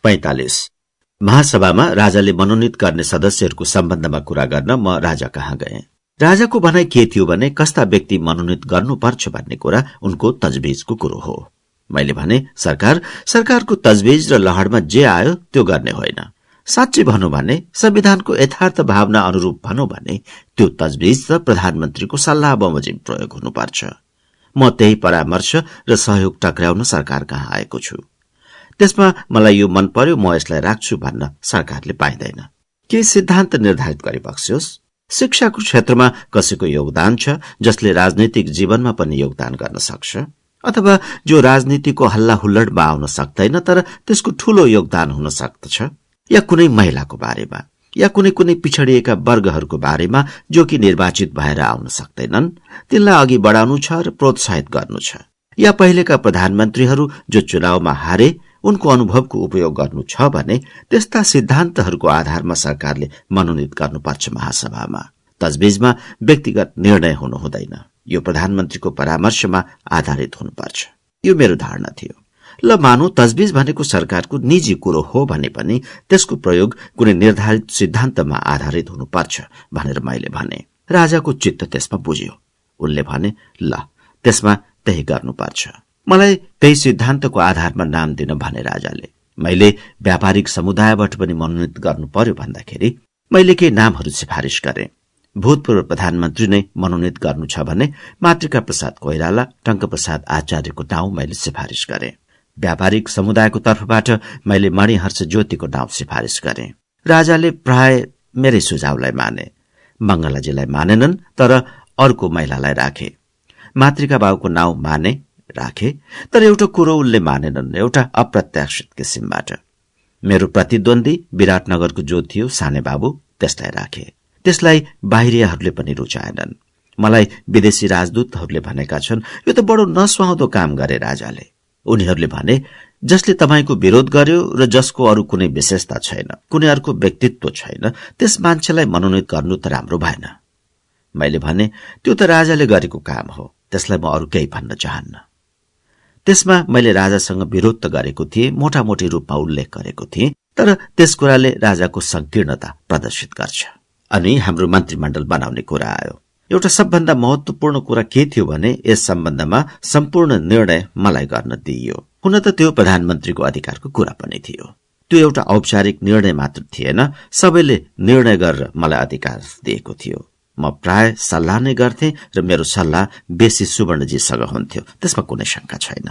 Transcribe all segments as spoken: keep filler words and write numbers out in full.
पैंतालिस महासभामा राजाले मनोनित गर्ने सदस्यहरूको सम्बन्धमा कुरा गर्न म राजा कहाँ गए। राजाको भनाइ के थियो भने कस्ता व्यक्ति मनोनित गर्नुपर्छ भन्ने कुरा उनको तजविजको कुरो हो। मैले भने सरकार सरकारको तजविज र लहरमा जे आयो त्यो गर्ने होइन। साँच्चै भनौं भने संविधानको यथार्थ भावना अनुरूप भनौं भने त्यो तजविज र प्रधानमन्त्रीको सल्लाह बमोजिम प्रयोग हुनुपर्छ। म त्यही परामर्श र सहयोग टक्राउन सरकार कहाँ आएको छु। त्यसमा मलाई यो मन पर्यो, म यसलाई राख्छु भन्न सरकारले पाइँदैन। के सिद्धान्त निर्धारित गरिबक्स्योस्। शिक्षाको क्षेत्रमा कसैको योगदान छ जसले राजनीतिक जीवनमा पनि योगदान गर्न सक्छ, अथवा जो राजनीतिको हल्ला हुल्लडमा आउन सक्दैन तर त्यसको ठूलो योगदान हुन सक्दछ, या कुनै महिलाको बारेमा या कुनै कुनै पिछडिएका वर्गहरूको बारेमा जो कि निर्वाचित भएर आउन सक्दैनन्, तिनलाई अघि बढाउनु छ र प्रोत्साहित गर्नु छ, या पहिलेका प्रधानमन्त्रीहरू जो चुनावमा हारे उनको अनुभवको उपयोग गर्नु छ भने त्यस्ता सिद्धान्तहरूको आधारमा सरकारले मनोनित गर्नुपर्छ। महासभामा तजविजमा व्यक्तिगत निर्णय हुनु हुँदैन, यो प्रधानमन्त्रीको परामर्शमा आधारित हुनुपर्छ। यो मेरो धारणा थियो। ल मानौ तजविज भनेको सरकारको निजी कुरो हो भने पनि त्यसको प्रयोग कुनै निर्धारित सिद्धान्तमा आधारित हुनुपर्छ भनेर मैले भने। राजाको चित्त त्यसमा बुझ्यो। उनले भने ल त्यसमा त्यही गर्नुपर्छ। मलाई त्यही सिद्धान्तको आधारमा नाम दिन भने राजाले। मैले व्यापारिक समुदायबाट पनि मनोनित गर्नु पर्यो भन्दाखेरि मैले केही नामहरू सिफारिस गरे। भूतपूर्व प्रधानमन्त्री नै मनोनित गर्नु छ भने मातृका प्रसाद कोइराला, टंक प्रसाद आचार्यको नाउँ मैले सिफारिस गरे। व्यापारिक समुदायको तर्फबाट मैले मणिहर्ष ज्योतिको नाउँ सिफारिस गरे। राजाले प्राय मेरै सुझावलाई माने। मंगलाजीलाई मानेनन् तर अर्को महिलालाई राखे। मातृका बाबुको नाउँ माने राखे, तर एउटा कुरो उनले मानेनन्, एउटा अप्रत्याशित किसिमबाट। मेरो प्रतिद्वन्दी विराटनगरको जो थियो साने बाबु, त्यसलाई राखे। त्यसलाई बाहिरियाहरूले पनि रुचाएनन्। मलाई विदेशी राजदूतहरूले भनेका छन् यो त बडो नसुहाउँदो काम गरे राजाले। उनीहरूले भने जसले तपाईको विरोध गर्यो र जसको अरू कुनै विशेषता छैन, कुनै अर्को व्यक्तित्व छैन, त्यस मान्छेलाई मनोनित गर्नु त राम्रो भएन। मैले भने त्यो त राजाले गरेको काम हो, त्यसलाई म अरू केही भन्न चाहन्न। त्यसमा मैले राजासँग विरोध त गरेको थिएँ, मोटामोटी रूपमा उल्लेख गरेको थिएँ, तर त्यस कुराले राजाको संकीर्णता प्रदर्शित गर्छ। अनि हाम्रो मन्त्रीमण्डल बनाउने कुरा आयो। एउटा सबभन्दा महत्वपूर्ण कुरा के थियो भने यस सम्बन्धमा सम्पूर्ण निर्णय मलाई गर्न दिइयो। हुन त त्यो प्रधानमन्त्रीको अधिकारको कुरा पनि थियो। त्यो एउटा औपचारिक निर्णय मात्र थिएन, सबैले निर्णय गरेर मलाई अधिकार दिएको थियो। म प्राय सल्लाह नै गर्थे र मेरो सल्लाह बेसी सुवर्णजीसँग हुन्थ्यो, त्यसमा कुनै शंका छैन।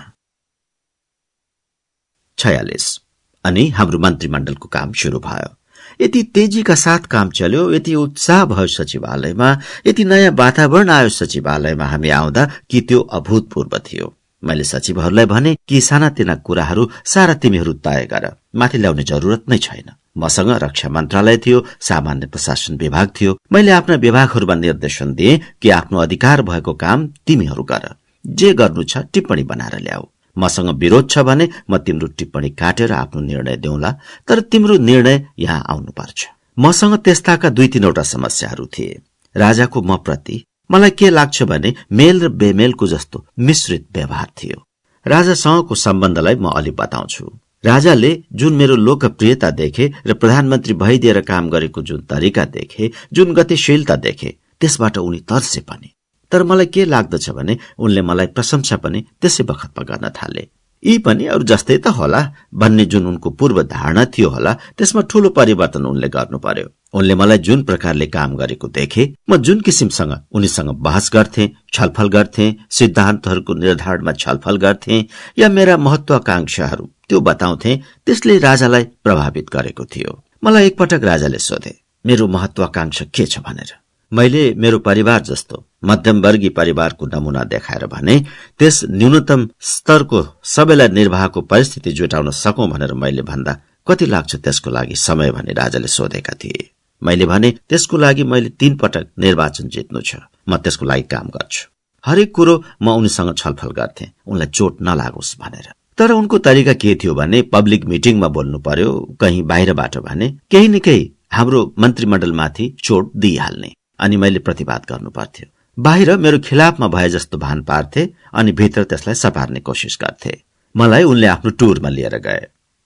छयालिस अनि हाम्रो मन्त्रीमण्डलको काम शुरू भयो। यति तेजीका साथ काम चल्यो, यति उत्साह भयो सचिवालयमा, यति नयाँ वातावरण आयो सचिवालयमा हामी आउँदा कि त्यो अभूतपूर्व थियो। मैले सचिवहरूलाई भने कि सानातिना कुराहरू सारा तिमीहरू तय गर, माथि ल्याउने जरुरत नै छैन। मसँग रक्षा मन्त्रालय थियो, सामान्य प्रशासन विभाग थियो। मैले आफ्ना विभागहरूमा निर्देशन दिए कि आफ्नो अधिकार भएको काम तिमीहरू गर, जे गर्नु छ टिप्पणी बनाएर ल्याऊ। मसँग विरोध छ भने म तिम्रो टिप्पणी काटेर आफ्नो निर्णय देऊला, तर तिम्रो निर्णय यहाँ आउनुपर्छ। मसँग त्यस्ताका दुई तीनवटा समस्याहरू थिए। राजाको म प्रति मलाई के लाग्छ भने मेल र बेमेलको जस्तो मिश्रित व्यवहार थियो। राजासँगको सम्बन्धलाई म अलि बताउँछु। राजाले जुन मेरो लोकप्रियता देखे र प्रधानमन्त्री भइदिएर काम गरेको जुन तरिका देखे, जुन गतिशीलता देखे, त्यसबाट उनी तर्से पनि। तर मलाई के लाग्दछ भने उनले मलाई प्रशंसा पनि त्यसै बखतमा गर्न थाले। यी पनि अरू जस्तै त होला भन्ने जुन उनको पूर्व धारणा थियो होला, त्यसमा ठूलो परिवर्तन उनले गर्नु पर्यो। उनले मलाई जुन प्रकारले काम गरेको देखे, म जुन किसिमसँग उनीसँग बहस गर्थे, छलफल गर्थे, सिद्धान्तहरूको निर्धारणमा छलफल गर्थे या मेरा महत्वाकांक्षाहरू त्यो बताउँथे, त्यसले राजालाई प्रभावित गरेको थियो। मलाई एकपटक राजाले सोधे मेरो महत्वाकांक्षा के छ भनेर। मैले मेरो परिवार जस्तो मध्यमवर्गीय परिवारको नमूना देखाएर भने त्यस न्यूनतम स्तरको सबैलाई निर्वाहको परिस्थिति जुटाउन सकौं भनेर मैले भन्दा कति लाग्छ त्यसको लागि समय भने राजाले सोधेका थिए। मैले भने त्यसको लागि मैले तीन पटक निर्वाचन जित्नु छ, म त्यसको लागि काम गर्छु। हरेक कुरो म उनीसँग छलफल गर्थे, उनलाई चोट नलागोस् भनेर। तर उनको तरिका के थियो भने पब्लिक मिटिङमा बोल्नु पर्यो, कहीं बाहिरबाट भने केही न केही हाम्रो मन्त्रीमण्डलमाथि चोट दिइहाल्ने, अनि मैले प्रतिवाद गर्नु पर्थ्यो। बाहिर मेरो खिलाफमा भए जस्तो भान पार्थे अनि भित्र त्यसलाई सपार्ने कोसिस गर्थे। मलाई उनले आफ्नो टुरमा लिएर गए।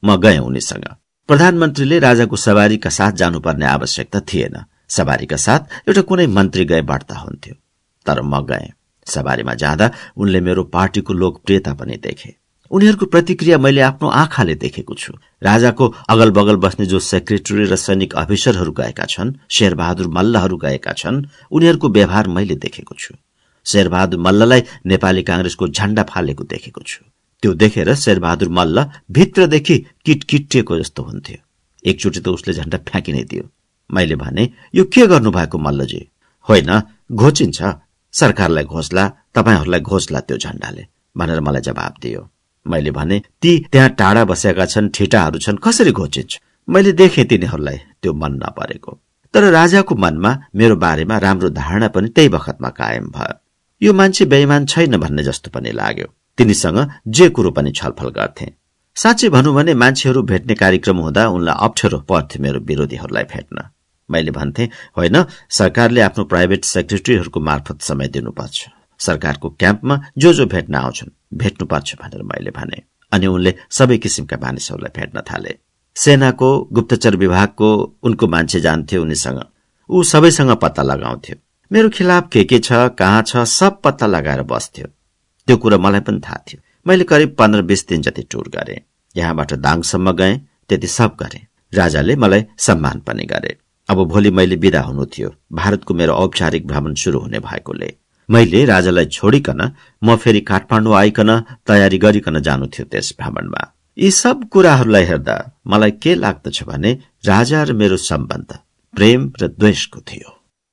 म गएँ उनीसँग। प्रधानमन्त्रीले राजाको सवारीका साथ जानुपर्ने आवश्यकता थिएन। सवारीका साथ एउटा कुनै मन्त्री गए बढ्ता हुन्थ्यो, तर म गएँ। सवारीमा जाँदा उनले मेरो पार्टीको लोकप्रियता पनि देखे। उनीहरूको प्रतिक्रिया मैले आफ्नो आँखाले देखेको छु। राजाको अगल बगल बस्ने जो सेक्रेटरी र सैनिक अफिसरहरू गएका छन्, शेरबहादुर मल्लहरू गएका छन्, उनीहरूको व्यवहार मैले देखेको छु। शेरबहादुर मल्ललाई नेपाली कांग्रेसको झण्डा फालेको देखेको छु। त्यो देखेर शेरबहादुर मल्ल भित्रदेखि किटकिटिएको जस्तो हुन्थ्यो। एकचोटि त उसले झण्डा फ्याँकि नै दियो। मैले भने, यो के गर्नुभएको मल्लजी? होइन, घोचिन्छ, सरकारलाई घोषला, तपाईहरूलाई घोषला त्यो झण्डाले भनेर मलाई जवाब दियो। मैले भने, ती त्यहाँ टाढा बसेका छन्, ठिटाहरू छन्, कसरी घोचिन्छ? मैले देखेँ तिनीहरूलाई त्यो मन नपरेको। तर राजाको मनमा मेरो बारेमा राम्रो धारणा पनि त्यही बखतमा कायम भयो। यो मान्छे बेइमान छैन भन्ने जस्तो पनि लाग्यो। तिनीसँग जे कुरो पनि छलफल गर्थे। साँच्चै भनौं भने मान्छेहरू भेट्ने कार्यक्रम हुँदा उनलाई अप्ठ्यारो पर्थ्यो मेरो विरोधीहरूलाई भेट्न। मैले भन्थे, होइन, सरकारले आफ्नो प्राइभेट सेक्रेटरीहरूको मार्फत समय दिनुपर्छ। सरकारको क्याम्पमा जो जो भेट्न आउँछन् भेट्नुपर्छ भनेर मैले भने। अनि उनले सबै किसिमका मानिसहरूलाई भेट्न थाले। सेनाको, गुप्तचर विभागको उनको मान्छे जान्थ्यो उनीसँग। ऊ सबैसँग पत्ता लगाउँथ्यो। मेरो खिलाफ के के छ, कहाँ छ, सब पत्ता लगाएर बस्थ्यो। त्यो कुरा मलाई पनि थाहा थियो। मैले करिब पन्ध्र बीस दिन जति टुर गरे। यहाँबाट दाङसम्म गए, त्यति सब गरे। राजाले मलाई सम्मान पनि गरे। अब भोलि मैले बिदा हुनु थियो। भारतको मेरो औपचारिक भ्रमण शुरू हुने भएकोले मैले राजालाई छोडिकन म फेरि काठमाडौँ आइकन तयारी गरिकन जानु थियो त्यस भ्रमणमा। यी सब कुराहरूलाई हेर्दा मलाई के लाग्दछ भने राजा र मेरो सम्बन्ध प्रेम र द्वेषको थियो।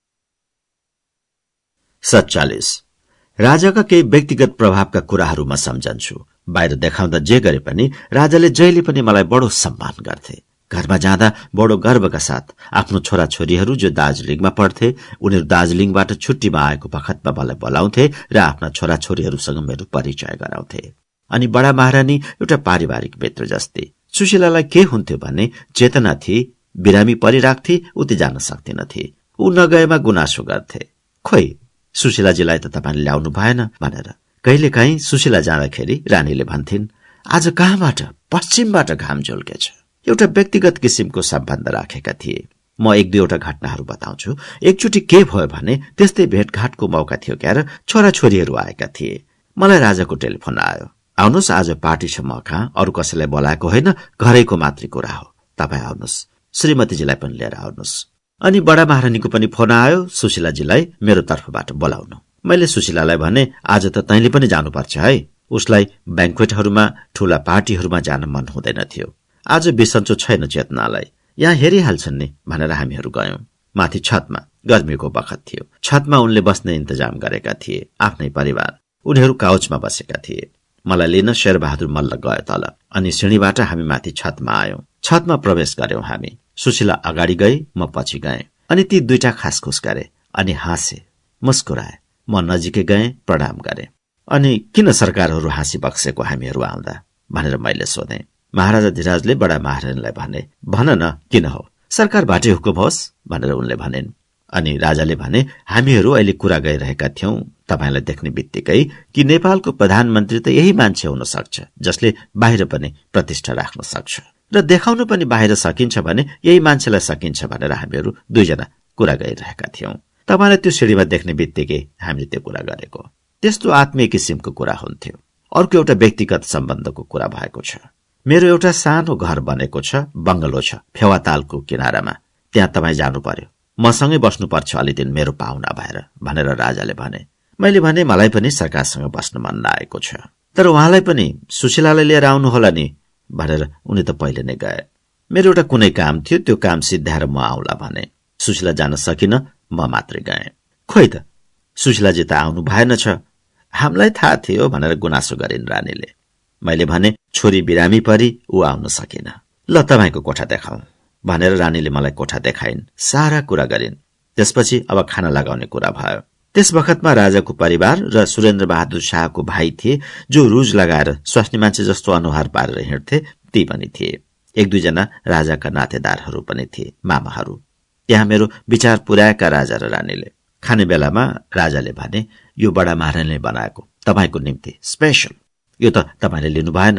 सत्तालीस राजाका केही व्यक्तिगत प्रभावका कुराहरू म सम्झन्छु। बाहिर देखाउँदा जे गरे पनि राजाले जहिले पनि मलाई बडो सम्मान गर्थे। घरमा जाँदा बडो गर्वका साथ आफ्नो छोराछोरीहरू जो दार्जिलिङमा पढ्थे, उनीहरू दार्जिलिङबाट छुट्टीमा आएको बखतमा मलाई बोलाउँथे र आफ्ना छोराछोरीहरूसँग मेरो परिचय गराउँथे। अनि बडा महारानी एउटा पारिवारिक मित्र जस्तै। सुशीलालाई के हुन्थ्यो भने चेतना थिए, बिरामी परिराख्थे, उति जान सक्दिनथे। ऊ नगएमा गुनासो गर्थे, खोइ सुशीलाजीलाई त तपाईले ल्याउनु भएन भनेर। कहिलेकाहीँ सुशीला जाँदाखेरि रानीले भन्थिन्, आज कहाँबाट? पश्चिमबाट घाम झुल्केछ। एउटा व्यक्तिगत किसिमको सम्बन्ध राखेका थिए। म एक दुईवटा घटनाहरू बताउँछु। एकचोटि के भयो भने त्यस्तै भेटघाटको मौका थियो क्यार छोराछोरीहरू आएका थिए। मलाई राजाको टेलिफोन आयो, आउनुहोस् आज पार्टी छ, म कहाँ, अरू कसैलाई बोलाएको होइन, घरैको मात्रै कुरा हो, तपाईँ आउनुहोस्, श्रीमतीजीलाई पनि लिएर आउनुहोस्। अनि बडा महारानीको पनि फोन आयो सुशीलाजीलाई मेरो तर्फबाट बोलाउनु। मैले सुशीलालाई भने, आज त तैँले पनि जानुपर्छ है। उसलाई ब्याङ्क्वेटहरूमा, ठूला पार्टीहरूमा जान मन हुँदैन थियो। आज बिसन्चो छैन चेतनालाई, यहाँ हेरिहाल्छन् नि भनेर हामीहरू गयौं। माथि छतमा गर्मीको बखत थियो। छतमा उनले बस्ने इन्तजाम गरेका थिए, आफ्नै परिवार। उनीहरू काउचमा बसेका थिए। मलाई लिन शेरबहादुर मल्ल गयो तल, अनि सिँढीबाट हामी माथि छतमा आयौं। छतमा प्रवेश गर्यौं हामी। सुशीला अगाडि गई, म पछि गएँ। अनि ती दुईटा खासखुस गरे अनि हाँसे, मुस्कुराए। म नजिकै गएँ, प्रणाम गरे। अनि किन सरकारहरू हाँसी बक्सेको हामीहरू आउँदा भनेर मैले सोधेँ। महाराजा धिराजले बडा महारानीलाई भने, भन न किन हो? सरकारबाटै हुकुम होस् भनेर उनले भनिन्। अनि राजाले भने, हामीहरू अहिले कुरा गरिरहेका थियौं तपाईलाई देख्ने बित्तिकै कि नेपालको प्रधानमन्त्री त यही मान्छे हुन सक्छ जसले बाहिर पनि प्रतिष्ठा राख्न सक्छ र देखाउन पनि बाहिर सकिन्छ भने यही मान्छेलाई सकिन्छ भनेर हामीहरू दुईजना कुरा गरिरहेका थियौं। तपाईलाई त्यो सिँढीमा देख्ने बित्तिकै हामीले त्यो कुरा गरेको। त्यस्तो आत्मीय किसिमको कुरा हुन्थ्यो। अर्को एउटा व्यक्तिगत सम्बन्धको कुरा भएको छ। मेरो एउटा सानो घर बनेको छ, बंगलो छ फेवातालको किनारामा। त्यहाँ तपाईँ जानु पर्यो, मसँगै बस्नुपर्छ अलि दिन मेरो पाहुना भएर भनेर राजाले भने। मैले भने मलाई पनि सरकारसँग बस्न मन लागेको छ, तर उहाँलाई पनि सुशीलालाई लिएर आउनु होला नि भनेर उनी त पहिले नै गए। मेरो एउटा कुनै काम थियो, त्यो काम सिद्ध्याएर म आउला भने। सुशीला जान सकिन, म मात्रै गएँ। खोइ त सुशीलाजी त आउनु भएन छ, हामीलाई थाहा थियो भनेर गुनासो गरिन् रानीले। मैले भने छोरी बिरामी परी ऊ आउन सकिन, ल तपाईको कोठा देखाऊ भनेर रानीले मलाई कोठा देखाइन्। सारा कुरा गरिन्। त्यसपछि अब खाना लगाउने कुरा भयो। त्यस बखतमा राजाको परिवार र सुरेन्द्र बहादुर शाहको भाइ थिए जो रुज लगाएर स्वास्नी मान्छे जस्तो अनुहार पारेर हिँड्थे, ती पनि थिए। एक दुईजना राजाका नातेदारहरू पनि थिए, मामाहरू। त्यहाँ मेरो विचार पुर्याएका राजा र रानीले। खाने बेलामा राजाले भने, यो बडा महारानीले बनाएको तपाईको निम्ति स्पेशल, यो त तपाईले लिनु भएन,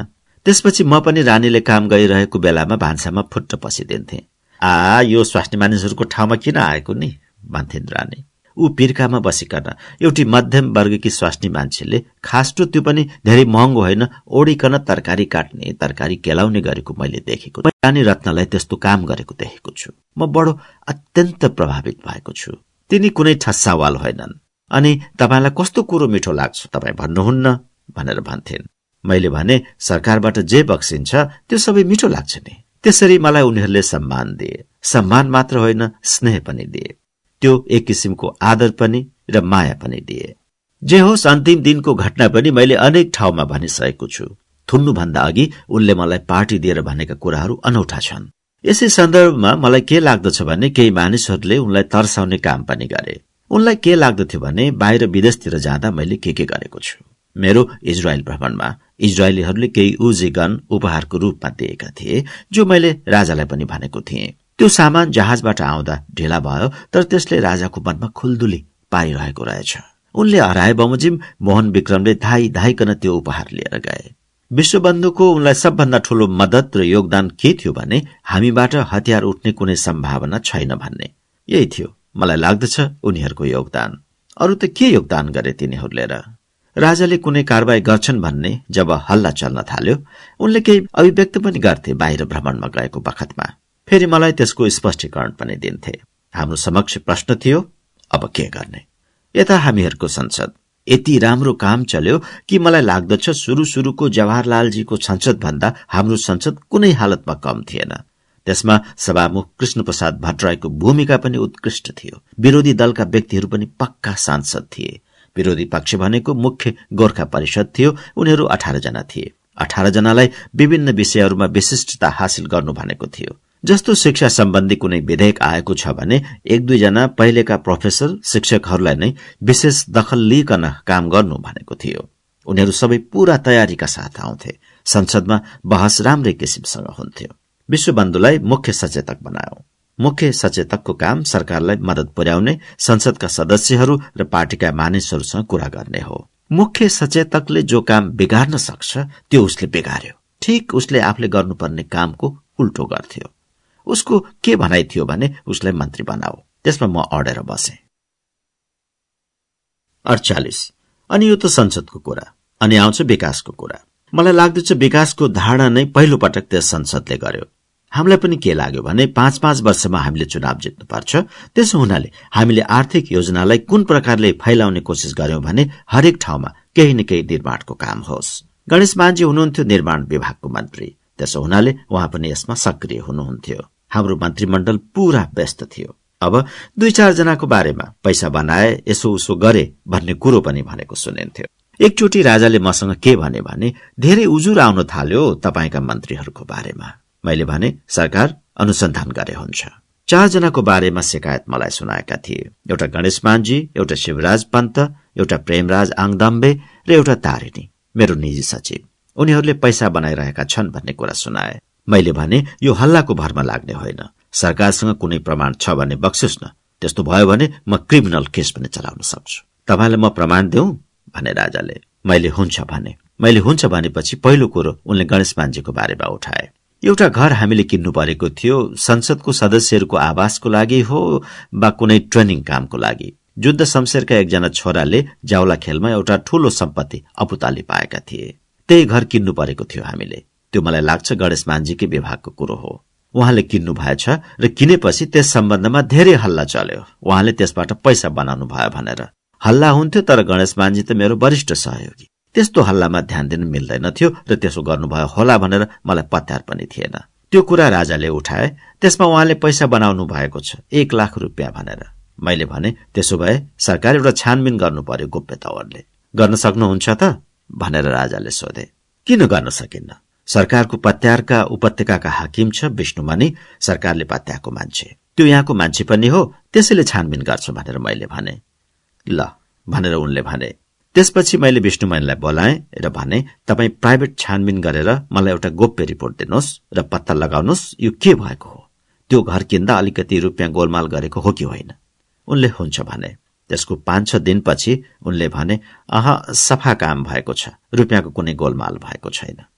त्यसपछि म पनि रानीले काम गरिरहेको बेलामा भान्सामा फुट्ट पसिदिन्थे। आ यो स्वास्नी मानिसहरूको ठाउँमा किन आएको नि भन्थिन् रानी। ऊ पिर्कामा बसिकन एउटी मध्यम वर्गकी स्वास्नी मान्छेले खास्टो त्यो पनि धेरै महँगो होइन ओडिकन तरकारी काट्ने तरकारी केलाउने गरेको मैले देखेको। रानी रत्नलाई त्यस्तो काम गरेको देखेको छु। म बडो अत्यन्त प्रभावित भएको छु। तिनी कुनै ठस्सावाल होइनन्। अनि तपाईलाई कस्तो कुरो मिठो लाग्छ तपाईँ भन्नुहुन्न भनेर भन्थिन्। मैले भने सरकारबाट जे बक्सिन्छ त्यो सबै मिठो लाग्छ नि। त्यसरी मलाई उनीहरूले सम्मान दिए। सम्मान मात्र होइन स्नेह पनि दिए। त्यो एक किसिमको आदर पनि र माया पनि दिए। जे होस् अन्तिम दिनको घटना पनि मैले अनेक ठाउँमा भनिसकेको छु। थुन्नुभन्दा अघि उनले मलाई पार्टी दिएर भनेका कुराहरू अनौठा छन्। यसै सन्दर्भमा मलाई के लाग्दछ भने केही मानिसहरूले उनलाई तर्साउने काम पनि गरे। उनलाई के लाग्दथ्यो भने बाहिर विदेशतिर जाँदा मैले के के गरेको छु। मेरो इजरायल भ्रमणमा इजरायलीहरूले केही उजी गन उपहारको रूपमा दिएका थिए, जो मैले राजालाई पनि भनेको थिएँ। त्यो सामान जहाजबाट आउँदा ढिला भयो, तर त्यसले राजाको मनमा खुल्दुली पारिरहेको रहेछ। उनले हराए बमोजिम मोहन विक्रमले धाई धाइकन त्यो उपहार लिएर गए। विश्वबन्धुको उनलाई सबभन्दा ठूलो मद्दत र योगदान के थियो भने हामीबाट हतियार उठ्ने कुनै सम्भावना छैन भन्ने। यही थियो मलाई लाग्दछ उनीहरूको योगदान। अरू त के योगदान गरे तिनीहरूले र? राजाले कुनै कारबाही गर्छन् भन्ने जब हल्ला चल्न थाल्यो, उनले केही अभिव्यक्त पनि गर्थे बाहिर भ्रमणमा गएको बखतमा। फेरि मलाई त्यसको स्पष्टीकरण पनि दिन्थे। हाम्रो समक्ष प्रश्न थियो, अब के गर्ने? यता हामीहरूको संसद यति राम्रो काम चल्यो कि मलाई लाग्दछ सुरु सुरुको जवाहरलालजीको संसद भन्दा हाम्रो संसद कुनै हालतमा कम थिएन। त्यसमा सभामुख कृष्ण प्रसाद भट्टराईको भूमिका पनि उत्कृष्ट थियो। विरोधी दलका व्यक्तिहरू पनि पक्का सांसद थिए। विरोधी पक्ष भनेको मुख्य गोर्खा परिषद थियो। उनीहरू अठार जना थिए। अठार जनालाई विभिन्न विषयहरूमा विशिष्टता हासिल गर्नु भनेको थियो। जस्तो शिक्षा सम्बन्धी कुनै विधेयक आएको छ भने एक दुईजना पहिलेका प्रोफेसर शिक्षकहरूलाई नै विशेष दखल लिइकन काम गर्नु भनेको थियो। उनीहरू सबै पूरा तयारीका साथ आउँथे। संसदमा बहस राम्रै किसिमसँग हुन्थ्यो। विश्वबन्धुलाई मुख्य सचेतक बनायो। मुख्य सचेतकको काम सरकारलाई मद्दत पुर्याउने, संसदका सदस्यहरू र पार्टीका मानिसहरूसँग कुरा गर्ने हो। मुख्य सचेतकले जो काम बिगार्न सक्छ त्यो उसले बिगार्यो। ठीक उसले आफूले गर्नुपर्ने कामको उल्टो गर्थ्यो। उसको के भनाइ थियो भने उसलाई मन्त्री बनाओ। त्यसमा म अडेर बसे। अडचालिस। अनि यो त संसदको कुरा। अनि आउँछ विकासको कुरा। मलाई लाग्दछ विकासको धारणा नै पहिलो पटक त्यस संसदले गर्यो। हामीलाई पनि के लाग्यो भने पाँच पाँच वर्षमा हामीले चुनाव जित्नुपर्छ। त्यसो हुनाले हामीले आर्थिक योजनालाई कुन प्रकारले फैलाउने कोसिस गर्यौं भने हरेक ठाउँमा केही न केही निर्माणको काम होस्। गणेश मानजी हुनुहुन्थ्यो निर्माण विभागको मन्त्री। त्यसो हुनाले उहाँ पनि यसमा सक्रिय हुनुहुन्थ्यो। हाम्रो मन्त्रीमण्डल पूरा व्यस्त थियो। अब दुई चार जनाको बारेमा पैसा बनाए, यसो उसो गरे भन्ने कुरो पनि भनेको सुनिन्थ्यो। एकचोटि राजाले मसँग के भने भने धेरै उजुर आउन थाल्यो तपाईका मन्त्रीहरूको बारेमा। मैले भने सरकार अनुसन्धान गरे हुन्छ। चार जनाको बारेमा शिकायत मलाई सुनाएका थिए। एउटा गणेश मानजी, एउटा शिवराज पन्त, एउटा प्रेमराज आङदम्बे र एउटा तारिणी, मेरो निजी सचिव। उनीहरूले पैसा बनाइरहेका छन् भन्ने कुरा सुनाए। मैले भने यो हल्लाको भरमा लाग्ने होइन। सरकारसँग कुनै प्रमाण छ भने बक्सिस् न। त्यस्तो भयो भने म क्रिमिनल केस पनि चलाउन सक्छु। तपाईलाई म प्रमाण देऊ भने राजाले। मैले हुन्छ भने। मैले हुन्छ भनेपछि पहिलो कुरो उनले गणेश मानजीको बारेमा उठाए। एउटा घर हामीले किन्नु परेको थियो। संसदको सदस्यहरूको आवासको लागि हो वा कुनै ट्रेनिङ कामको लागि। जुद्ध शमशेरका एकजना छोराले जाउला खेलमा एउटा ठूलो सम्पत्ति अपुताली पाएका थिए। त्यही घर किन्नु परेको थियो हामीले। त्यो मलाई लाग्छ गणेश मानजीकै विभागको कुरो हो। उहाँले किन्नु भएछ र किनेपछि त्यस सम्बन्धमा धेरै हल्ला चल्यो। उहाँले त्यसबाट पैसा बनाउनु भयो भनेर हल्ला हुन्थ्यो। तर गणेश मानजी त मेरो वरिष्ठ सहयोगी। त्यस्तो हल्लामा ध्यान दिन मिल्दैनथ्यो र त्यसो गर्नुभयो होला भनेर मलाई पत्यार पनि थिएन। त्यो कुरा राजाले उठाए। त्यसमा उहाँले पैसा बनाउनु भएको छ एक लाख रुपियाँ भनेर। मैले भने त्यसो भए सरकार एउटा छानबिन गर्नु पर्यो गोप्यतावरले। गर्न सक्नुहुन्छ त भनेर राजाले सोधे। किन गर्न सकिन्न? सरकारको पत्यारका उपत्यकाका हाकिम छ विष्णुमणि, सरकारले पत्याको मान्छे। त्यो यहाँको मान्छे पनि हो, त्यसैले छानबिन गर्छ भनेर मैले भने। ल भनेर उनले भने। त्यसपछि मैले विष्णुमणिलाई बोलाएँ र भने तपाई प्राइभेट छानबिन गरेर मलाई एउटा गोप्य रिपोर्ट दिनुहोस् र पत्ता लगाउनुहोस् यो के भएको हो। त्यो घर किन्दा अलिकति रुपियाँ गोलमाल गरेको हो कि होइन। उनले हुन्छ भने। त्यसको पाँच छ दिनपछि उनले भने अह सफा काम भएको छ, रुपियाँको कुनै गोलमाल भएको छैन।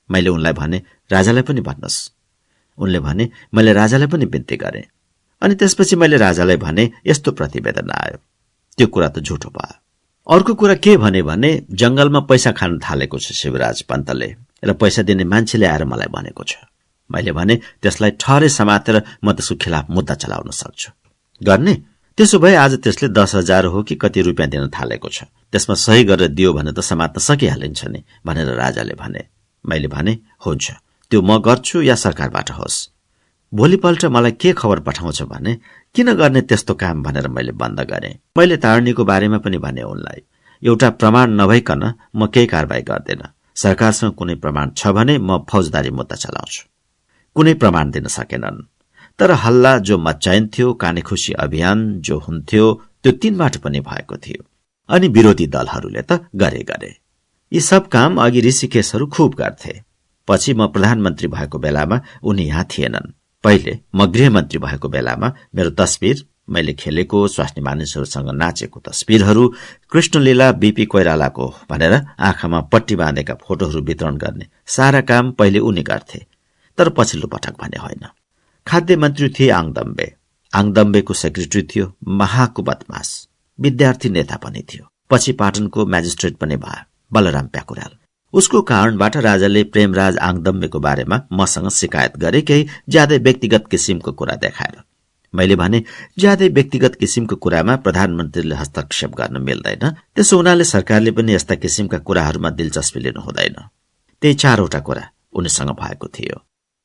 मैले उनलाई भने, राजालाई पनि भन्नुहोस्। उनले भने, मैले राजालाई पनि बिन्ती गरे। अनि त्यसपछि मैले राजालाई भने, यस्तो प्रतिवेदन आयो। त्यो कुरा त झुटो भयो। अर्को कुरा के भने भने जंगलमा पैसा खान थालेको छ शिवराज पन्तले र पैसा दिने मान्छेले आएर मलाई भनेको छ। मैले भने, त्यसलाई ठहरै समातेर म त्यसको खिलाफ मुद्दा चलाउन सक्छु। गर्ने? त्यसो भए आज त्यसले दस हजार हो कि कति रुपियाँ दिन थालेको छ, त्यसमा सही गरेर दियो भने त समात्न सकिहालिन्छ नि भनेर राजाले भने। मैले भने, हुन्छ, त्यो म गर्छु या सरकारबाट होस्। भोलिपल्ट मलाई के खबर पठाउँछ भने, किन गर्ने त्यस्तो काम भनेर मैले बन्द गरेँ। मैले तारणीको बारेमा पनि भने उनलाई, एउटा प्रमाण नभइकन म केही कारबाही गर्दैन। सरकारसँग कुनै प्रमाण छ भने म फौजदारी मुद्दा चलाउँछु। कुनै प्रमाण दिन सकेनन्। तर हल्ला जो मच्चाइन्थ्यो, काने खुशी अभियान जो हुन्थ्यो, त्यो तीनबाट पनि भएको थियो। अनि विरोधी दलहरूले त गरे गरे। यी सब काम अघि ऋषिकेशहरू खुब गर्थे। पछि म प्रधानमन्त्री भएको बेलामा उनी यहाँ थिएनन्। पहिले म गृहमन्त्री भएको बेलामा मेरो तस्बिर, मैले खेलेको, स्वास्नी मानिसहरूसँग नाचेको तस्बिरहरू, कृष्णलीला बीपी कोइरालाको भनेर आँखामा पट्टी बाँधेका फोटोहरू वितरण गर्ने सारा काम पहिले उनी गर्थे। तर पछिल्लो पटक भने होइन। खाद्य मन्त्री थिए आङदम्बे। आङदम्बेको सेक्रेटरी थियो महाको बदमास, विद्यार्थी नेता पनि थियो। पछि पाटनको म्याजिस्ट्रेट पनि भयो, बलराम प्याकुराल। उसको कारणबाट राजाले प्रेमराज आङदम्बेको बारेमा मसँग शिकायत गरे, केही ज्यादै व्यक्तिगत किसिमको कुरा देखाएर। मैले भने, ज्यादै व्यक्तिगत किसिमको कुरामा प्रधानमन्त्रीले हस्तक्षेप गर्न मिल्दैन। त्यसो हुनाले सरकारले पनि यस्ता किसिमका कुराहरूमा दिलचस्पी लिनु हुँदैन। त्यही चारवटा कुरा उनीसँग भएको थियो।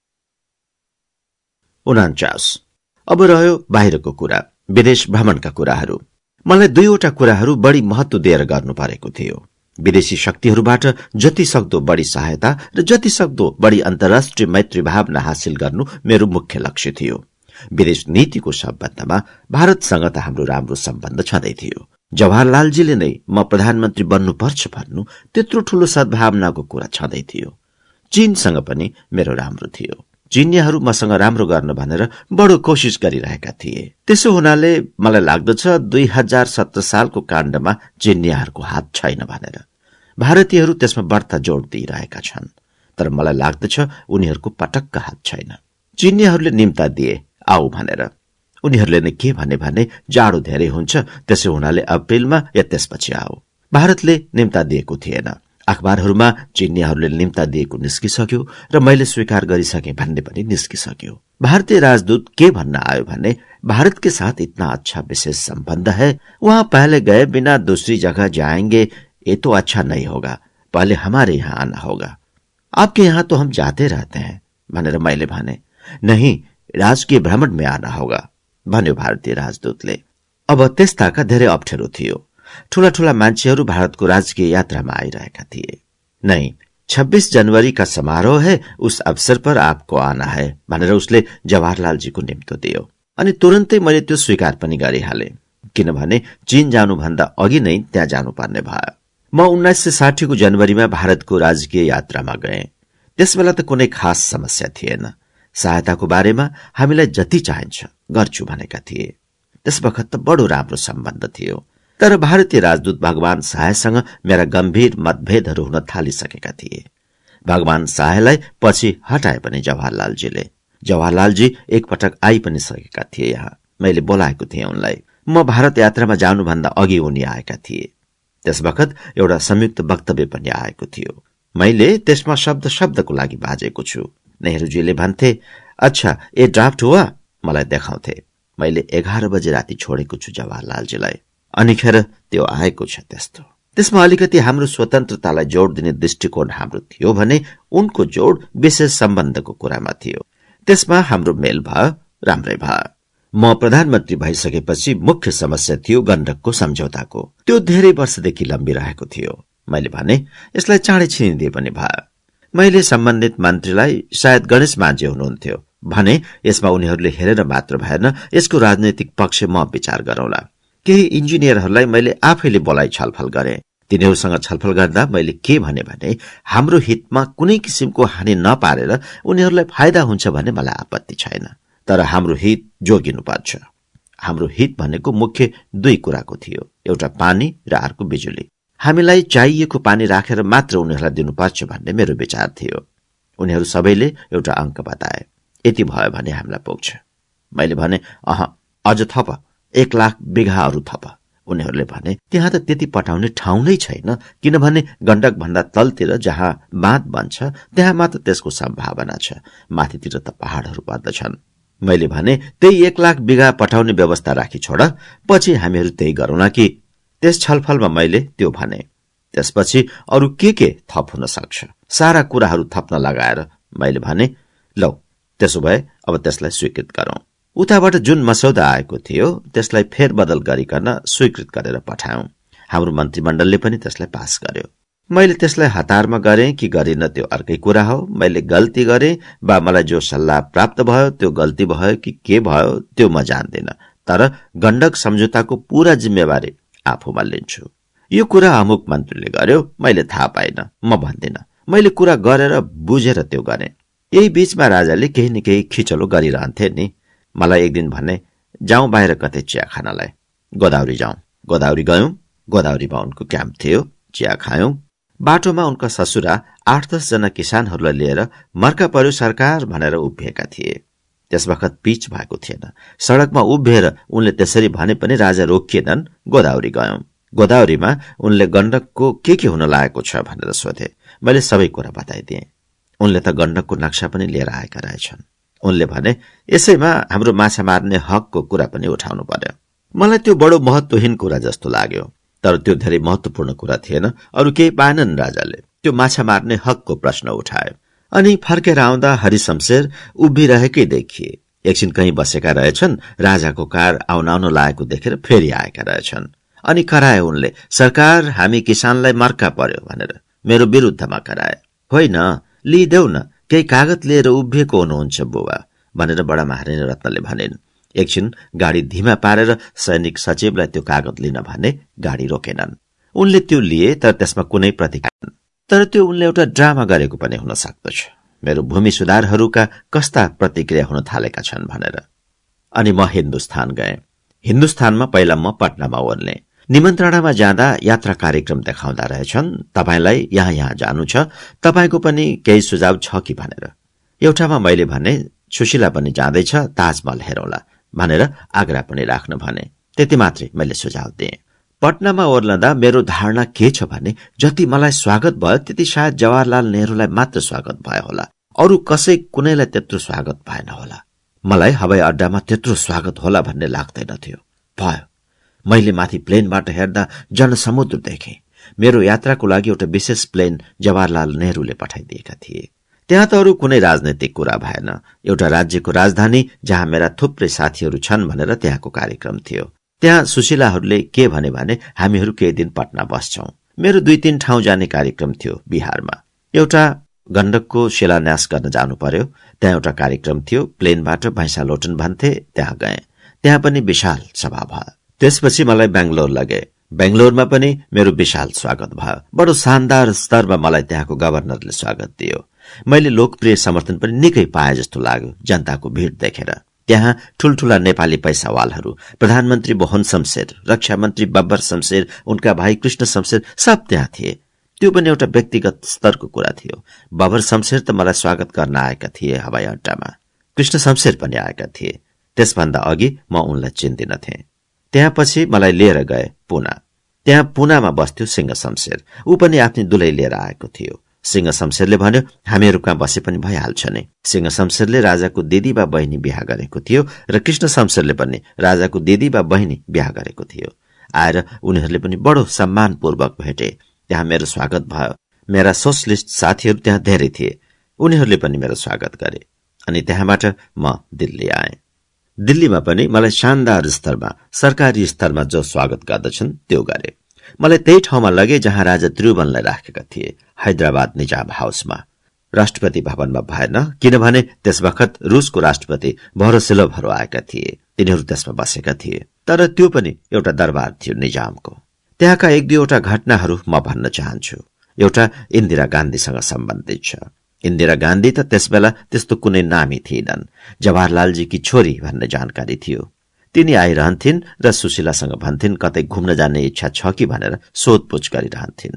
उनान्चास। अब रह्यो बाहिरको कुरा, विदेश भ्रमणका कुराहरू। मलाई दुईवटा कुराहरू बढी महत्व दिएर गर्नु परेको थियो। विदेशी शक्तिहरूबाट जति सक्दो बढी सहायता र जति सक्दो बढी अन्तर्राष्ट्रिय मैत्री भावना हासिल गर्नु मेरो मुख्य लक्ष्य थियो। विदेश नीतिको सम्बन्धमा भारतसँग त हाम्रो राम्रो सम्बन्ध छँदै थियो। जवाहरलालजीले नै म प्रधानमन्त्री बन्नुपर्छ भन्नु त्यत्रो ठूलो सद्भावनाको कुरा छँदै थियो। चीनसँग पनि मेरो राम्रो थियो। चीनियाहरू मसँग राम्रो गर्न भनेर बडो कोशिश गरिरहेका थिए। त्यसो हुनाले मलाई लाग्दछ दुई हजार सत्र सालको काण्डमा चीनियाहरूको हात छैन भनेर। भारतीयहरू त्यसमा बढ्ता जोड दिइरहेका छन्, तर मलाई लाग्दछ उनीहरूको पटक्क हात छैन। चीनियाहरूले निम्ता दिए आऊ भनेर। उनीहरूले नै के भने भने जाडो धेरै हुन्छ, त्यसो हुनाले अप्रिलमा या त्यसपछि आऊ। भारतले निम्ता दिएको थिएन। अखबारहरूमा चीनियाहरूले निम्ता दिएको निस्किसक्यो र मैले स्वीकार गरिसके भन्ने पनि निस्किसक्यो। भारतीय राजदूत के भन्न आयो भने, भारत के साथ इतना अच्छा विशेष संबंध है, वहां पहले गए बिना दूसरी जगह जाएंगे, ये तो अच्छा नहीं होगा, पहले हमारे यहाँ आना होगा। आपके यहाँ तो हम जाते रहते हैं भनेर मैले भने। नहीं, राजकीय भ्रमण में आना होगा भन्यो भारतीय राजदूतले। अब त्यस्ताका धेरै अप्ठ्यारो थियो। ठूला ठूला मान्छेहरू भारतको राजकीय यात्रामा आइरहेका थिए। नहीं, छब्बीस जनवरी का समारोह है, उस अवसर पर आपको आना है भनेर उसले जवाहरलालजीको निम्तो दियो। अनि तुरन्तै मैले त्यो स्वीकार पनि गरिहाले, किनभने चीन जानुभन्दा अघि नै त्यहाँ जानुपर्ने भयो। म उन्नाइस सय साठी को जनवरीमा भारतको राजकीय यात्रामा गए। त्यसबेला त कुनै खास समस्या थिएन। सहायताको बारेमा हामीलाई जति चाहिन्छ गर्छु भनेका थिए। त्यस बखत त बडो राम्रो सम्बन्ध थियो। तर भारतीय राजदूत भगवान शाहसँग मेरा गम्भीर मतभेदहरू हुन थालिसकेका थिए। भगवान शाहलाई पछि हटाए पनि जवाहरलालजीले। जवाहरलालजी एकपटक आइ पनि सकेका थिए यहाँ। मैले बोलाएको थिएँ उनलाई। म भारत यात्रामा जानुभन्दा अघि उनी आएका थिए। त्यस बखत एउटा संयुक्त वक्तव्य पनि आएको थियो। मैले त्यसमा शब्द शब्दको लागि बाजेको छु। नेहरूजीले भन्थे, अच्छा ए ड्राफ्ट हुआ, मलाई देखाउँथे। मैले एघार बजे राति छोडेको छु जवाहरलालजीलाई। अनिखेर त्यो आएको छ त्यस्तो। त्यसमा अलिकति हाम्रो स्वतन्त्रतालाई जोड दिने दृष्टिकोण हाम्रो थियो भने उनको जोड विशेष सम्बन्धको कुरामा थियो। त्यसमा हाम्रो मेल भयो, राम्रै भयो। म प्रधानमन्त्री भइसकेपछि मुख्य समस्या थियो गण्डकको सम्झौताको। त्यो धेरै वर्षदेखि लम्बिरहेको थियो। मैले भने, यसलाई चाँडै छिनिदिए पनि भयो। मैले सम्बन्धित मन्त्रीलाई, सायद गणेश माझी हुनुहुन्थ्यो, भने यसमा उनीहरूले हेरेर मात्र भएन, यसको राजनैतिक पक्ष म विचार गरौँला। केही इन्जिनियरहरूलाई मैले आफैले बोलाइ छलफल गरे। तिनीहरूसँग छलफल गर्दा मैले के भने भने हाम्रो हितमा कुनै किसिमको हानि नपारेर उनीहरूलाई फाइदा हुन्छ भने मलाई आपत्ति छैन, तर हाम्रो हित जोगिनुपर्छ। हाम्रो हित भनेको मुख्य दुई कुराको थियो, एउटा पानी र अर्को बिजुली। हामीलाई चाहिएको पानी राखेर मात्र उनीहरूलाई दिनुपर्छ भन्ने मेरो विचार थियो। उनीहरू सबैले एउटा अङ्क बताए। यति भयो भने हामीलाई पुग्छ। मैले भने अह अझ थप, एक लाख बिघाहरू थप। उनीहरूले भने त्यहाँ त त्यति पटाउने ठाउँ नै छैन, किनभने गण्डक भन्दा तलतिर जहाँ बाँध बन्छ त्यहाँ मात्र त्यसको सम्भावना छ, माथितिर त पहाड़हरू पर्दछन्। मैले भने त्यही एक लाख बिघा पठाउने व्यवस्था राखी छोड, पछि हामीहरू त्यही गरौँला कि। त्यस छलफलमा मैले त्यो भने। त्यसपछि अरू के के थप हुन सक्छ, सारा कुराहरू थप्न लगाएर मैले भने लौ त्यसो भए अब त्यसलाई स्वीकृत गरौं। उताबाट जुन मसौदा आएको थियो त्यसलाई फेरबदल गरिकन स्वीकृत गरेर पठायौं। हाम्रो मन्त्रीमण्डलले पनि त्यसलाई पास गर्यो। मैले त्यसलाई हतारमा गरेँ कि गरिन त्यो अर्कै कुरा हो। मैले गल्ती गरेँ वा मलाई जो सल्लाह प्राप्त भयो त्यो गल्ती भयो कि के भयो त्यो म जान्दिन, तर गण्डक सम्झौताको पूरा जिम्मेवारी आफूमा लिन्छु। यो कुरा अमुक मन्त्रीले गर्यो, मैले थाहा पाइन, म भन्दिन। मैले कुरा गरेर बुझेर त्यो गरेँ। यही बीचमा राजाले केही न केही खिचलो गरिरहन्थे नि। मलाई एक दिन भने जाउँ बाहिर कतै चिया खानलाई, गोदावरी जाउँ। गोदावरी गयौं। गोदावरीमा उनको क्याम्प थियो, चिया खायौं। बाटोमा उनका ससुरा आठ दस जना किसानहरूलाई लिएर मर्का पर्यो सरकार भनेर उभिएका थिए। त्यस बखत पिच भएको थिएन। सड़कमा उभिएर उनले त्यसरी भने पनि राजा रोकिएनन्। गोदावरी गयौं। गोदावरीमा उनले गण्डकको के के हुन लागेको छ भनेर सोधे। मैले सबै कुरा बताइदिएँ। उनले त गण्डकको नक्सा पनि लिएर आएका रहेछन्। उनले भने यसैमा हाम्रो माछा मार्ने हकको कुरा पनि उठाउनु पर्यो। मलाई त्यो बडो महत्वहीन कुरा जस्तो लाग्यो, तर त्यो धेरै महत्वपूर्ण कुरा थिएन। अरू केही पाएनन् राजाले। त्यो माछा मार्ने हकको प्रश्न उठाए। अनि फर्केर आउँदा हरिशमशेर उभिरहेकै देखिए। एकछिन कहीँ बसेका रहेछन्। राजाको कार आउन आउन लागेको देखेर फेरि आएका रहेछन्। अनि कराए उनले, सरकार हामी किसानलाई मर्का पर्यो भनेर। मेरो विरुद्धमा कराए। होइन, लिदेऊ न, केही कागज लिएर उभिएको हुनुहुन्छ बुबा भनेर बडा महारानी रत्नले भनिन्। एकछिन गाडी धीमा पारेर सैनिक सचिवलाई त्यो कागज लिन भने गाडी रोकेनन्। उनले त्यो लिए, तर त्यसमा कुनै प्रतिक्रिया, तर त्यो उनले एउटा ड्रामा गरेको पनि हुन सक्दछ, मेरो भूमि सुधारहरूका कस्ता प्रतिक्रिया हुन थालेका छन् भनेर। अनि म हिन्दुस्तान गएँ। हिन्दुस्तानमा पहिला म पटनामा ओर्ने। निमन्त्रणामा जाँदा यात्रा कार्यक्रम देखाउँदा रहेछन्। तपाईलाई यहाँ यहाँ जानु छ, तपाईको पनि केही सुझाव छ कि भनेर। एउटामा मैले भने सुशीला पनि जाँदैछ, ताजमहल हेरौँला भनेर आग्रह पनि राख्न भने। त्यति मात्रै मैले सुझाव दिएँ। पटनामा ओर्लँदा मेरो धारणा के छ भने जति मलाई स्वागत भयो त्यति सायद जवाहरलाल नेहरूलाई मात्र स्वागत भयो होला, अरू कसै कुनैलाई त्यत्रो स्वागत भएन होला। मलाई हवाई अड्डामा त्यत्रो स्वागत होला भन्ने लाग्दैनथ्यो। भयो। मैले माथि प्लेनबाट हेर्दा जनसमुद्र देखेँ। मेरो यात्राको लागि एउटा विशेष प्लेन जवाहरलाल नेहरूले पठाइदिएका थिए। त्यहाँ त अरू कुनै राजनैतिक कुरा भएन। एउटा राज्यको राजधानी जहाँ मेरा थुप्रै साथीहरू छन् भनेर त्यहाँको कार्यक्रम थियो। त्यहाँ सुशीलाहरूले के भने भने हामीहरू केही दिन पटना बस्छौं। मेरो दुई तीन ठाउँ जाने कार्यक्रम थियो बिहारमा। एउटा गण्डकको शिलान्यास गर्न जानु पर्यो, त्यहाँ एउटा कार्यक्रम थियो। प्लेनबाट भैँसालोटन भन्थे, त्यहाँ गए। त्यहाँ पनि विशाल सभा भयो। त्यसपछि मलाई बेंगलोर लगे। बेंगलोरमा पनि मेरो विशाल स्वागत भयो। बडो शानदार स्तरमा मलाई त्यहाँको गभर्नरले स्वागत दियो। मैले लोकप्रिय समर्थन पनि निकै पाए जस्तो लाग्यो जनताको भीड देखेर। त्यहाँ ठूल्ठूला नेपाली पैसावालहरू, प्रधानमन्त्री मोहन शमशेर, रक्षा मन्त्री बब्बर शमशेर, उनका भाइ कृष्ण शमशेर सब त्यहाँ थिए। त्यो पनि एउटा व्यक्तिगत स्तरको कुरा थियो। बब्बर शमशेर त मलाई स्वागत गर्न आएका थिए हवाई अड्डामा। कृष्ण शमशेर पनि आएका थिए। त्यसभन्दा अघि म उनलाई चिन्दिनथे। त्यहाँ पछि मलाई लिएर गए पुना। त्यहाँ पुनामा बस्थ्यो सिंह शमशेर। ऊ पनि आफ्नी दुलै लिएर आएको थियो। सिंह शमशेरले भन्यो हामीहरू कहाँ बसे पनि भइहाल्छ नि। सिंह शमशेरले राजाको दिदी वा बहिनी बिहा गरेको थियो र कृष्ण शमशेरले पनि राजाको दिदी वा बहिनी बिहा गरेको थियो। आएर उनीहरूले पनि बडो सम्मानपूर्वक भेटे। त्यहाँ मेरो स्वागत भयो। मेरा सोशलिस्ट साथीहरू त्यहाँ धेरै थिए। उनीहरूले पनि मेरो स्वागत गरे। अनि त्यहाँबाट म दिल्ली आएँ। दिल्लीमा पनि मलाई शानदार स्तरमा, सरकारी स्तरमा जो स्वागत गर्दछन् त्यो गरे। मलाई त्यही ठाउँमा लगे जहाँ राजा त्रिभुवनलाई राखेका थिए, हैदराबाद निजाम हाउसमा। राष्ट्रपति भवनमा भएन, किनभने त्यस बखत रूसको राष्ट्रपति भरोसिलोभहरू आएका थिए। तिनीहरू त्यसमा बसेका थिए। तर त्यो पनि एउटा दरबार थियो निजामको। त्यहाँका एक दुईवटा घटनाहरू म भन्न चाहन्छु। एउटा इन्दिरा गान्धीसँग सम्बन्धित छ। इन्दिरा गान्धी त त्यसबेला त्यस्तो कुनै नामी थिएनन्। जवाहरलालजीकी छोरी भन्ने जानकारी थियो। तिनी आइरहन्थिन् र सुशीलासँग भन्थिन् कतै घुम्न जाने इच्छा छ कि भनेर सोधपुछ गरिरहन्थिन्।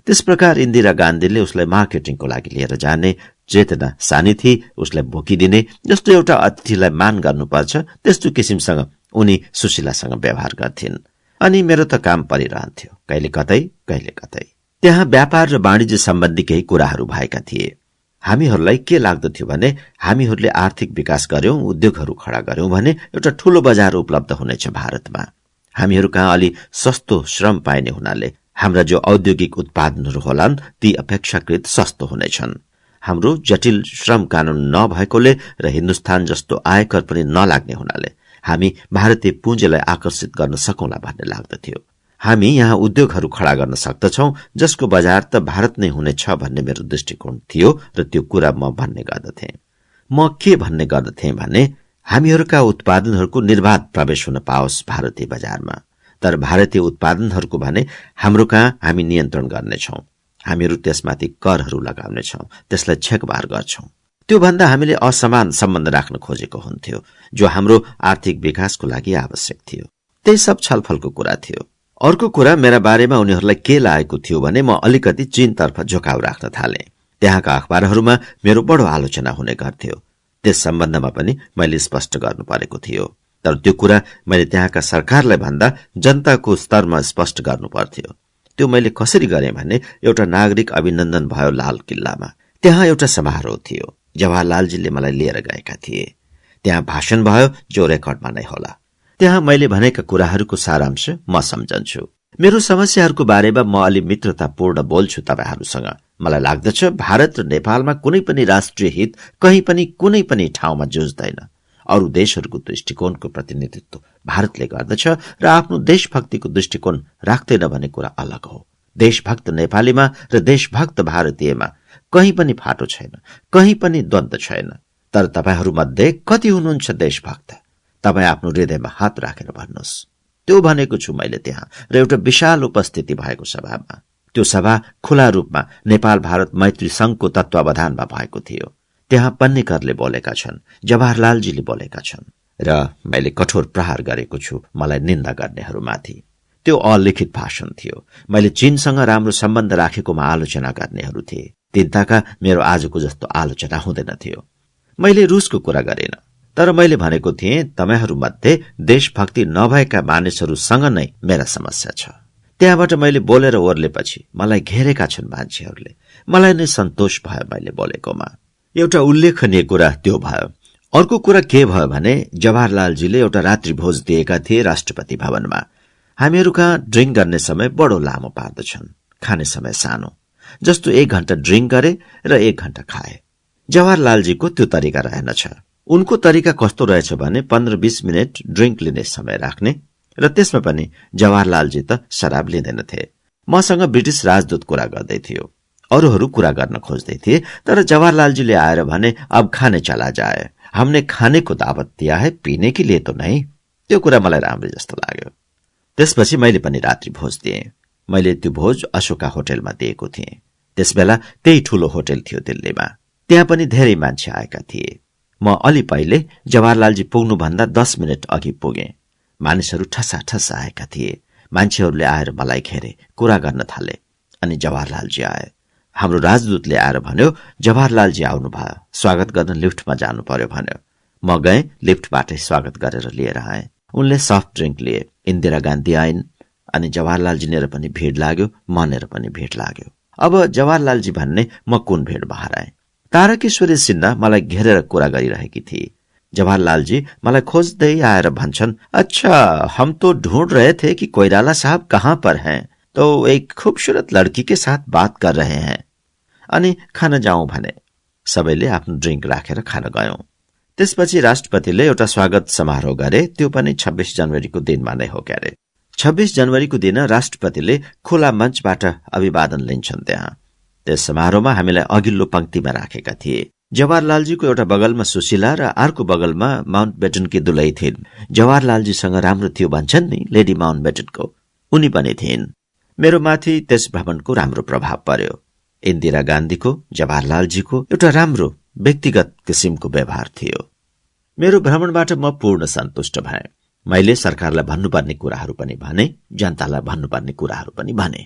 त्यस प्रकार इन्दिरा गान्धीले उसलाई मार्केटिङको लागि लिएर जाने चेतना सानी थिए, उसलाई भोकिदिने, जस्तो एउटा अतिथिलाई मान गर्नुपर्छ त्यस्तो किसिमसँग उनी सुशीलासँग व्यवहार गर्थिन्। अनि मेरो त काम परिरहन्थ्यो, कहिले कतै कहिले कतै। त्यहाँ व्यापार र वाणिज्य सम्बन्धी केही कुराहरू भएका थिए। हामीहरूलाई के लाग्दथ्यो भने हामीहरूले आर्थिक विकास गर्यौं, उद्योगहरू खडा गर्यौं भने एउटा ठूलो बजार उपलब्ध हुनेछ भारतमा। हामीहरू कहाँ अलि सस्तो श्रम पाइने हुनाले हाम्रा जो औद्योगिक उत्पादनहरू होलान् ती अपेक्षाकृत सस्तो हुनेछन्। हाम्रो जटिल श्रम कानून नभएकोले र हिन्दुस्तान जस्तो आयकर पनि नलाग्ने हुनाले हामी भारतीय पुँजीलाई आकर्षित गर्न सकौंला भन्ने लाग्दथ्यो। हामी यहाँ उद्योगहरू खडा गर्न सक्दछौं जसको बजार त भारत नै हुनेछ भन्ने मेरो दृष्टिकोण थियो र त्यो कुरा म भन्ने गर्दथे। म के भन्ने गर्दथे भने हामीहरूका उत्पादनहरूको निर्बाध प्रवेश हुन पाओस् भारतीय बजारमा, तर भारतीय उत्पादनहरूको भने हाम्रो कहाँ हामी नियन्त्रण गर्नेछौं। हामीहरू त्यसमाथि करहरू लगाउनेछौं, त्यसलाई छेकबार गर्छौं। त्यो भन्दा हामीले असमान सम्बन्ध राख्न खोजेको हुन्थ्यो जो हाम्रो आर्थिक विकासको लागि आवश्यक थियो। त्यही सब छलफलको कुरा थियो। अर्को कुरा मेरा बारेमा उनीहरूलाई के लागेको थियो भने म अलिकति चीनतर्फ झुकाउ राख्न थाले। त्यहाँका अखबारहरूमा मेरो बडो आलोचना हुने गर्थ्यो। त्यस सम्बन्धमा पनि मैले स्पष्ट गर्नु परेको थियो, तर त्यो कुरा मैले त्यहाँका सरकारलाई भन्दा जनताको स्तरमा स्पष्ट गर्नु पर्थ्यो। त्यो मैले कसरी गरेँ भने एउटा नागरिक अभिनन्दन भयो लाल किल्लामा। त्यहाँ एउटा समारोह थियो, जवाहरलालजीले मलाई लिएर गएका थिए। त्यहाँ भाषण भयो जो रेकर्डमा नै होला। त्यहाँ मैले भनेका कुराहरूको सारांश म सम्झन्छु। मेरो समस्याहरूको बारेमा म अलि मित्रतापूर्ण बोल्छु तपाईहरूसँग। मलाई लाग्दछ भारत र नेपालमा कुनै पनि राष्ट्रिय हित कहीँ पनि कुनै पनि ठाउँमा जुझ्दैन। अरू देशहरूको दृष्टिकोणको प्रतिनिधित्व भारतले गर्दछ र आफ्नो देशभक्तिको दृष्टिकोण राख्दैन भन्ने कुरा अलग हो। देशभक्त नेपालीमा र देशभक्त भारतीयमा कहीँ पनि फाटो छैन, कहीँ पनि द्वन्द्व छैन। तर तपाईहरूमध्ये कति हुनुहुन्छ देशभक्त? तपाईँ आफ्नो हृदयमा हात राखेर भन्नुहोस्। त्यो भनेको छु मैले त्यहाँ र एउटा विशाल उपस्थिति भएको सभामा। त्यो सभा खुला रूपमा नेपाल भारत मैत्री संघको तत्वावधानमा भएको थियो। त्यहाँ पन्नेकरले बोलेका छन्, जवाहरलालजीले बोलेका छन् र मैले कठोर प्रहार गरेको छु मलाई निन्दा गर्नेहरूमाथि। त्यो अलिखित भाषण थियो। मैले चीनसँग राम्रो सम्बन्ध राखेकोमा आलोचना गर्नेहरू थिए। तिनताका मेरो आजको जस्तो आलोचना हुँदैन थियो। मैले रुसको कुरा गरेन, तर मैले भनेको थिएँ तपाईहरूमध्ये देशभक्ति नभएका मानिसहरूसँग नै मेरा समस्या छ। त्यहाँबाट मैले बोलेर ओर्लेपछि मलाई घेरेका छन् मान्छेहरूले। मलाई नै सन्तोष भयो मैले बोलेकोमा। एउटा उल्लेखनीय कुरा त्यो भयो। अर्को कुरा के भयो भने जवाहरलालजीले एउटा रात्रि भोज दिएका थिए राष्ट्रपति भवनमा। हामीहरू कहाँ ड्रिङ्क गर्ने समय बडो लामो पार्दछन्, खाने समय सानो, जस्तो एक घण्टा ड्रिङ्क गरे र एक घण्टा खाए। जवाहरलालजीको त्यो तरिका रहेनछ। उनको तरिका कस्तो रहेछ भने पन्ध्र बीस मिनट ड्रिङ्क लिने समय राख्ने र त्यसमा पनि जवाहरलालजी त शराब लिँदैनथे। मसँग ब्रिटिस राजदूत कुरा गर्दै थियो, अरूहरू कुरा गर्न खोज्दै थिए, तर जवाहरलालजीले आएर भने अब खाने चला जाए, हमने खाने को दावत दिया है, पीने के लिए तो नहीं। त्यो कुरा मलाई राम्रै जस्तो लाग्यो। त्यसपछि मैले पनि रात्रि भोज दिएँ। मैले त्यो भोज अशोका होटेलमा दिएको थिएँ। त्यसबेला त्यही ठूलो होटेल थियो दिल्लीमा। त्यहाँ पनि धेरै मान्छे आएका थिए। म अलि पहिले जवाहरलालजी पुग्नुभन्दा दस मिनट अघि पुगेँ। मानिसहरू ठसा ठस आएका थिए। मान्छेहरूले आएर मलाई घेरे, कुरा गर्न थाले। अनि जवाहरलालजी आए। हाम्रो राजदूतले आएर भन्यो जवाहरलालजी आउनुभयो, स्वागत गर्न लिफ्टमा जानु पर्यो भन्यो। म गएँ, लिफ्टबाटै स्वागत गरेर लिएर आएँ। उनले सफ्ट ड्रिङ्क लिए। इन्दिरा गान्धी आइन् अनि जवाहरलालजीनेर पनि भिड लाग्यो, मनेर पनि भिड लाग्यो। अब जवाहरलालजी भन्ने म कुन भिडमा हराएँ। तारकेश्वरी सिन्हा मलाई घेरेर कुरा गरिरहेकी थिए। जवाहरलालजी मलाई खोज्दै आएर भन्छन्, अच्छा हम तो ढूंढ रहे थे कि कोइराला साहब कहाँ पर हैं, तो एक खूबसूरत लड़की के साथ बात कर रहे हैं। अनि खान जाउँ भने सबैले आफ्नो ड्रिङ्क राखेर खान गयौं। त्यसपछि राष्ट्रपतिले एउटा स्वागत समारोह गरे। त्यो पनि छब्बीस जनवरीको दिनमा नै हो क्यारे। छब्बीस जनवरीको दिन राष्ट्रपतिले खुला मञ्चबाट अभिवादन लिन्छन्। त्यहाँ त्यस समारोहमा हामीलाई अघिल्लो पंक्तिमा राखेका थिए। जवाहरलालजीको एउटा बगलमा सुशीला र अर्को बगलमा माउन्ट बेटनकी दुलै थिइन्। जवाहरलालजीसँग राम्रो थियो भन्छन् नि लेडी माउन्ट बेटनको, उनी पनि थिइन्। मेरो माथि त्यस भ्रमणको राम्रो प्रभाव पर्यो। इन्दिरा गान्धीको, जवाहरलालजीको एउटा राम्रो व्यक्तिगत किसिमको व्यवहार थियो। मेरो भ्रमणबाट म पूर्ण सन्तुष्ट भएँ। मैले सरकारलाई भन्नुपर्ने कुराहरू पनि भने, जनतालाई भन्नुपर्ने कुराहरू पनि भने।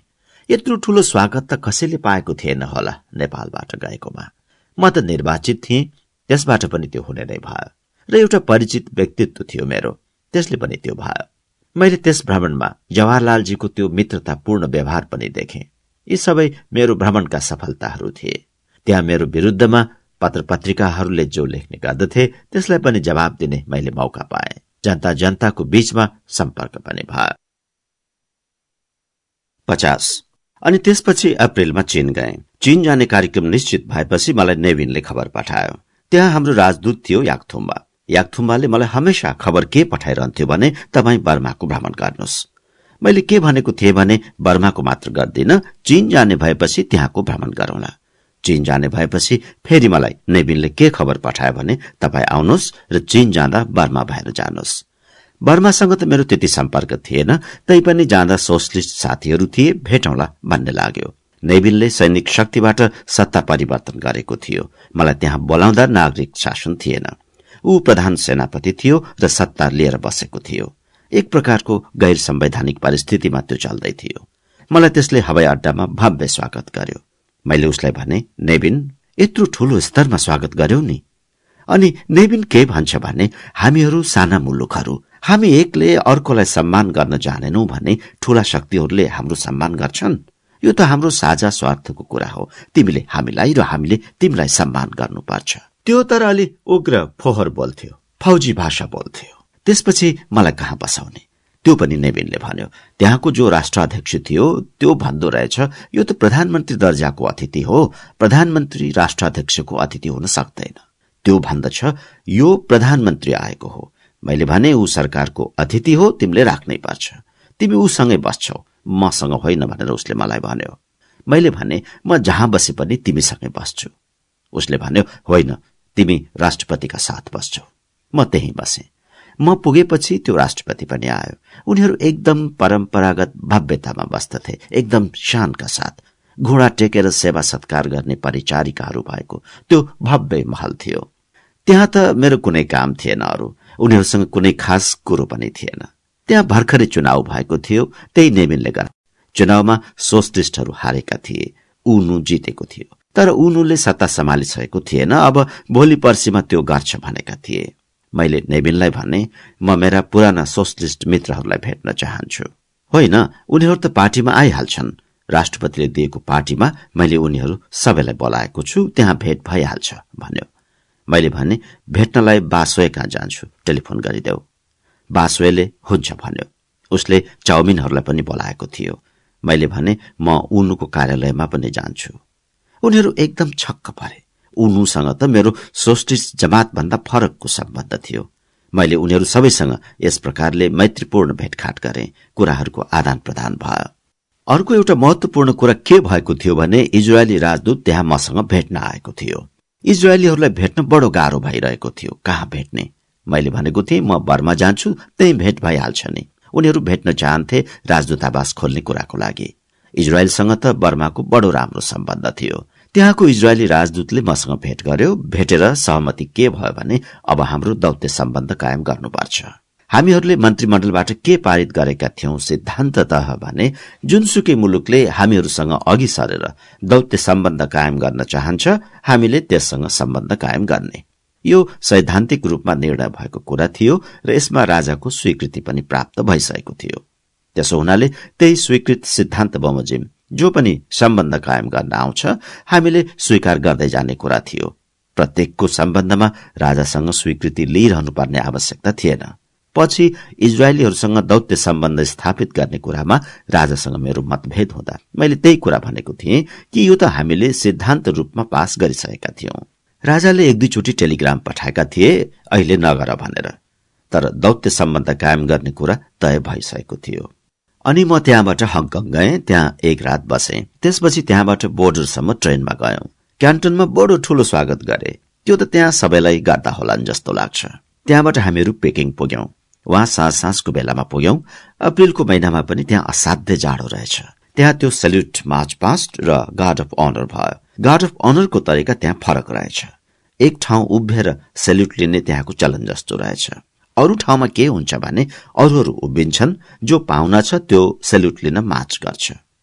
यत्रो ठूलो स्वागत त कसैले पाएको थिएन होला नेपालबाट गएकोमा। म त निर्वाचित थिएँ, त्यसबाट पनि त्यो हुने नै भयो र एउटा परिचित व्यक्तित्व थियो मेरो, त्यसले पनि त्यो भयो। मैले त्यस भ्रमणमा जवाहरलालजीको त्यो मित्रतापूर्ण व्यवहार पनि देखेँ। यी सबै मेरो भ्रमणका सफलताहरू थिए। त्यहाँ मेरो विरुद्धमा पत्र पत्रिकाहरूले जो लेख्ने गर्दथे त्यसलाई पनि जवाब दिने मैले मौका पाएँ। जनता जनताको बीचमा सम्पर्क पनि भयो। पचास अनि त्यसपछि अप्रिलमा चीन गए। चीन जाने कार्यक्रम निश्चित भएपछि मलाई नेभिनले खबर पठायो। त्यहाँ हाम्रो राजदूत थियो याकथुम्बा। याकथुम्बाले मलाई हमेशा खबर के पठाइरहन्थ्यो भने तपाईँ बर्माको भ्रमण गर्नुहोस्। मैले के भनेको थिएँ भने बर्माको मात्र गर्दिन, चीन जाने भएपछि त्यहाँको भ्रमण गरौँला। चीन जाने भएपछि फेरि मलाई नेभिनले के खबर पठायो भने तपाईँ आउनुहोस् र चीन जाँदा बर्मा भएर जानुहोस्। बर्मासँग त मेरो त्यति सम्पर्क थिएन, तैपनि जाँदा सोशलिस्ट साथीहरू थिए, भेटौँला भन्ने लाग्यो। नेभिनले सैनिक शक्तिबाट सत्ता परिवर्तन गरेको थियो। मलाई त्यहाँ बोलाउँदा नागरिक शासन थिएन। ऊ प्रधान सेनापति थियो र सत्ता लिएर बसेको थियो। एक प्रकारको गैर संवैधानिक परिस्थितिमा त्यो चल्दै थियो। मलाई त्यसले हवाई अड्डामा भव्य स्वागत गर्यो। मैले उसलाई भने, नेभिन यत्रो ठूलो स्तरमा स्वागत गर्यौ नि। अनि नेभिन के भन्छ भने, हामीहरू साना मुलुकहरू, हामी एकले अर्कोलाई सम्मान गर्न जानेनौं भने ठूला शक्तिहरूले हाम्रो सम्मान गर्छन्। यो त हाम्रो साझा स्वार्थको कुरा हो। तिमीले हामीलाई र हामीले तिमीलाई सम्मान गर्नुपर्छ। त्यो तर अलि उग्र फोहोर बोल्थ्यो, फौजी भाषा बोल्थ्यो। त्यसपछि मलाई कहाँ बसाउने, त्यो पनि नेभिनले भन्यो। त्यहाँको जो राष्ट्राध्यक्ष थियो त्यो भन्दो रहेछ, यो त प्रधानमन्त्री दर्जाको अतिथि हो, प्रधानमन्त्री राष्ट्राध्यक्षको अतिथि हुन सक्दैन। त्यो भन्दछ यो प्रधानमन्त्री आएको हो। मैले भने ऊ सरकारको अतिथि हो, तिमीले राख्नै पर्छ। तिमी उसँगै बस्छौ, मसँग होइन भनेर उसले मलाई भन्यो। मैले भने म जहाँ बसे पनि तिमीसँगै बस्छु। उसले भन्यो होइन, तिमी राष्ट्रपतिका साथ बस्छौ। म त्यही बसे। म पुगेपछि त्यो राष्ट्रपति पनि आयो। उनीहरू एकदम परम्परागत भव्यतामा बस्दथे, एकदम शानका साथ। घोडा टेकेर सेवा सत्कार गर्ने परिचारिकाहरू भएको त्यो भव्य महल थियो। त्यहाँ त मेरो कुनै काम थिएन, अरू उनीहरूसँग कुनै खास कुरो पनि थिएन। त्यहाँ भर्खरै चुनाव भएको थियो, त्यही नेभिनले गर्दा। चुनावमा सोशलिस्टहरू हारेका थिए, उनु जितेको थियो, तर उनुले सत्ता सम्हालिसकेको थिएन। अब भोलि पर्सिमा त्यो गर्छ भनेका थिए। मैले नेभिनलाई भने, म मेरा पुराना सोशलिस्ट मित्रहरूलाई भेट्न चाहन्छु। होइन, उनीहरू त पार्टीमा आइहाल्छन्। राष्ट्रपतिले दिएको पार्टीमा मैले उनीहरू सबैलाई बोलाएको छु, त्यहाँ भेट भइहाल्छ भन्यो। मैले भने भेट्नलाई बासोए कहाँ जान्छु, टेलिफोन गरिदेऊ। बासोएले हुन्छ भन्यो। उसले चाउमिनहरूलाई पनि बोलाएको थियो। मैले भने म उनुको कार्यालयमा पनि जान्छु। उनीहरू एकदम छक्क परे। उनुसँग त मेरो सोशलिस्ट जमात भन्दा फरकको सम्बन्ध थियो। मैले उनीहरू सबैसँग यस प्रकारले मैत्रीपूर्ण भेटघाट गरे, कुराहरूको आदान प्रदान भयो। अर्को एउटा महत्वपूर्ण कुरा के भएको थियो भने इजरायली राजदूत त्यहाँ मसँग भेट्न आएको थियो। इजरायलीहरूलाई भेट्न बडो गाह्रो भइरहेको थियो। कहाँ भेट्ने? मैले भनेको थिएँ म बर्मा जान्छु, त्यही भेट भइहाल्छ नि। उनीहरू भेट्न चाहन्थे राजदूतावास खोल्ने कुराको लागि। इजरायलसँग त बर्माको बडो राम्रो सम्बन्ध थियो। त्यहाँको इजरायली राजदूतले मसँग भेट गर्यो। भेटेर सहमति के भयो भने अब हाम्रो दौत्य सम्बन्ध कायम गर्नुपर्छ। हामीहरूले मन्त्रीमण्डलबाट के पारित गरेका थियौं सिद्धान्ततः भने जुनसुकै मुलुकले हामीहरूसँग अघि सरेर दौत्य सम्बन्ध कायम गर्न चाहन्छ, हामीले त्यससँग सम्बन्ध कायम गर्ने। यो सैद्धान्तिक रूपमा निर्णय भएको कुरा थियो र यसमा राजाको स्वीकृति पनि प्राप्त भइसकेको थियो। त्यसो हुनाले त्यही स्वीकृत सिद्धान्त बमोजिम जो पनि सम्बन्ध कायम गर्न आउँछ हामीले स्वीकार गर्दै जाने कुरा थियो। प्रत्येकको सम्बन्धमा राजासँग स्वीकृति लिइरहनुपर्ने आवश्यकता थिएन। पछि इजरायलीहरूसँग दौत्य सम्बन्ध स्थापित गर्ने कुरामा राजासँग मेरो मतभेद हुँदा मैले त्यही कुरा भनेको थिएँ कि यो त हामीले सिद्धान्त रूपमा पास गरिसकेका थियौं। राजाले एक दुईचोटि टेलिग्राम पठाएका थिए अहिले नगर भनेर, तर दौत्य सम्बन्ध कायम गर्ने कुरा तय भइसकेको थियो। अनि म त्यहाँबाट हङकङ गएँ। त्यहाँ एक रात बसे। त्यसपछि त्यहाँबाट बोर्डरसम्म ट्रेनमा गयौं। क्यान्टनमा बडो ठूलो स्वागत गरे। त्यो त त्यहाँ सबैलाई गर्दा होलान् जस्तो लाग्छ। त्यहाँबाट हामीहरू पेकिङ पुग्यौं। वहाँ साँझ साँझको बेलामा पुग्यौं। अप्रिलको महिनामा पनि त्यहाँ असाध्य जाडो रहेछ। त्यहाँ त्यो सल्युट मार्च पास्ट र गार्ड अफ अनर भयो। गार्ड अफ अनरको तरिका त्यहाँ फरक रहेछ। एक ठाउँ उभिएर सल्युट लिने त्यहाँको चलन जस्तो रहेछ। अरू ठाउँमा के हुन्छ भने अरूहरू उभिन्छन्, जो पाहुना छ त्यो सल्युट लिन मार्च गर्छ।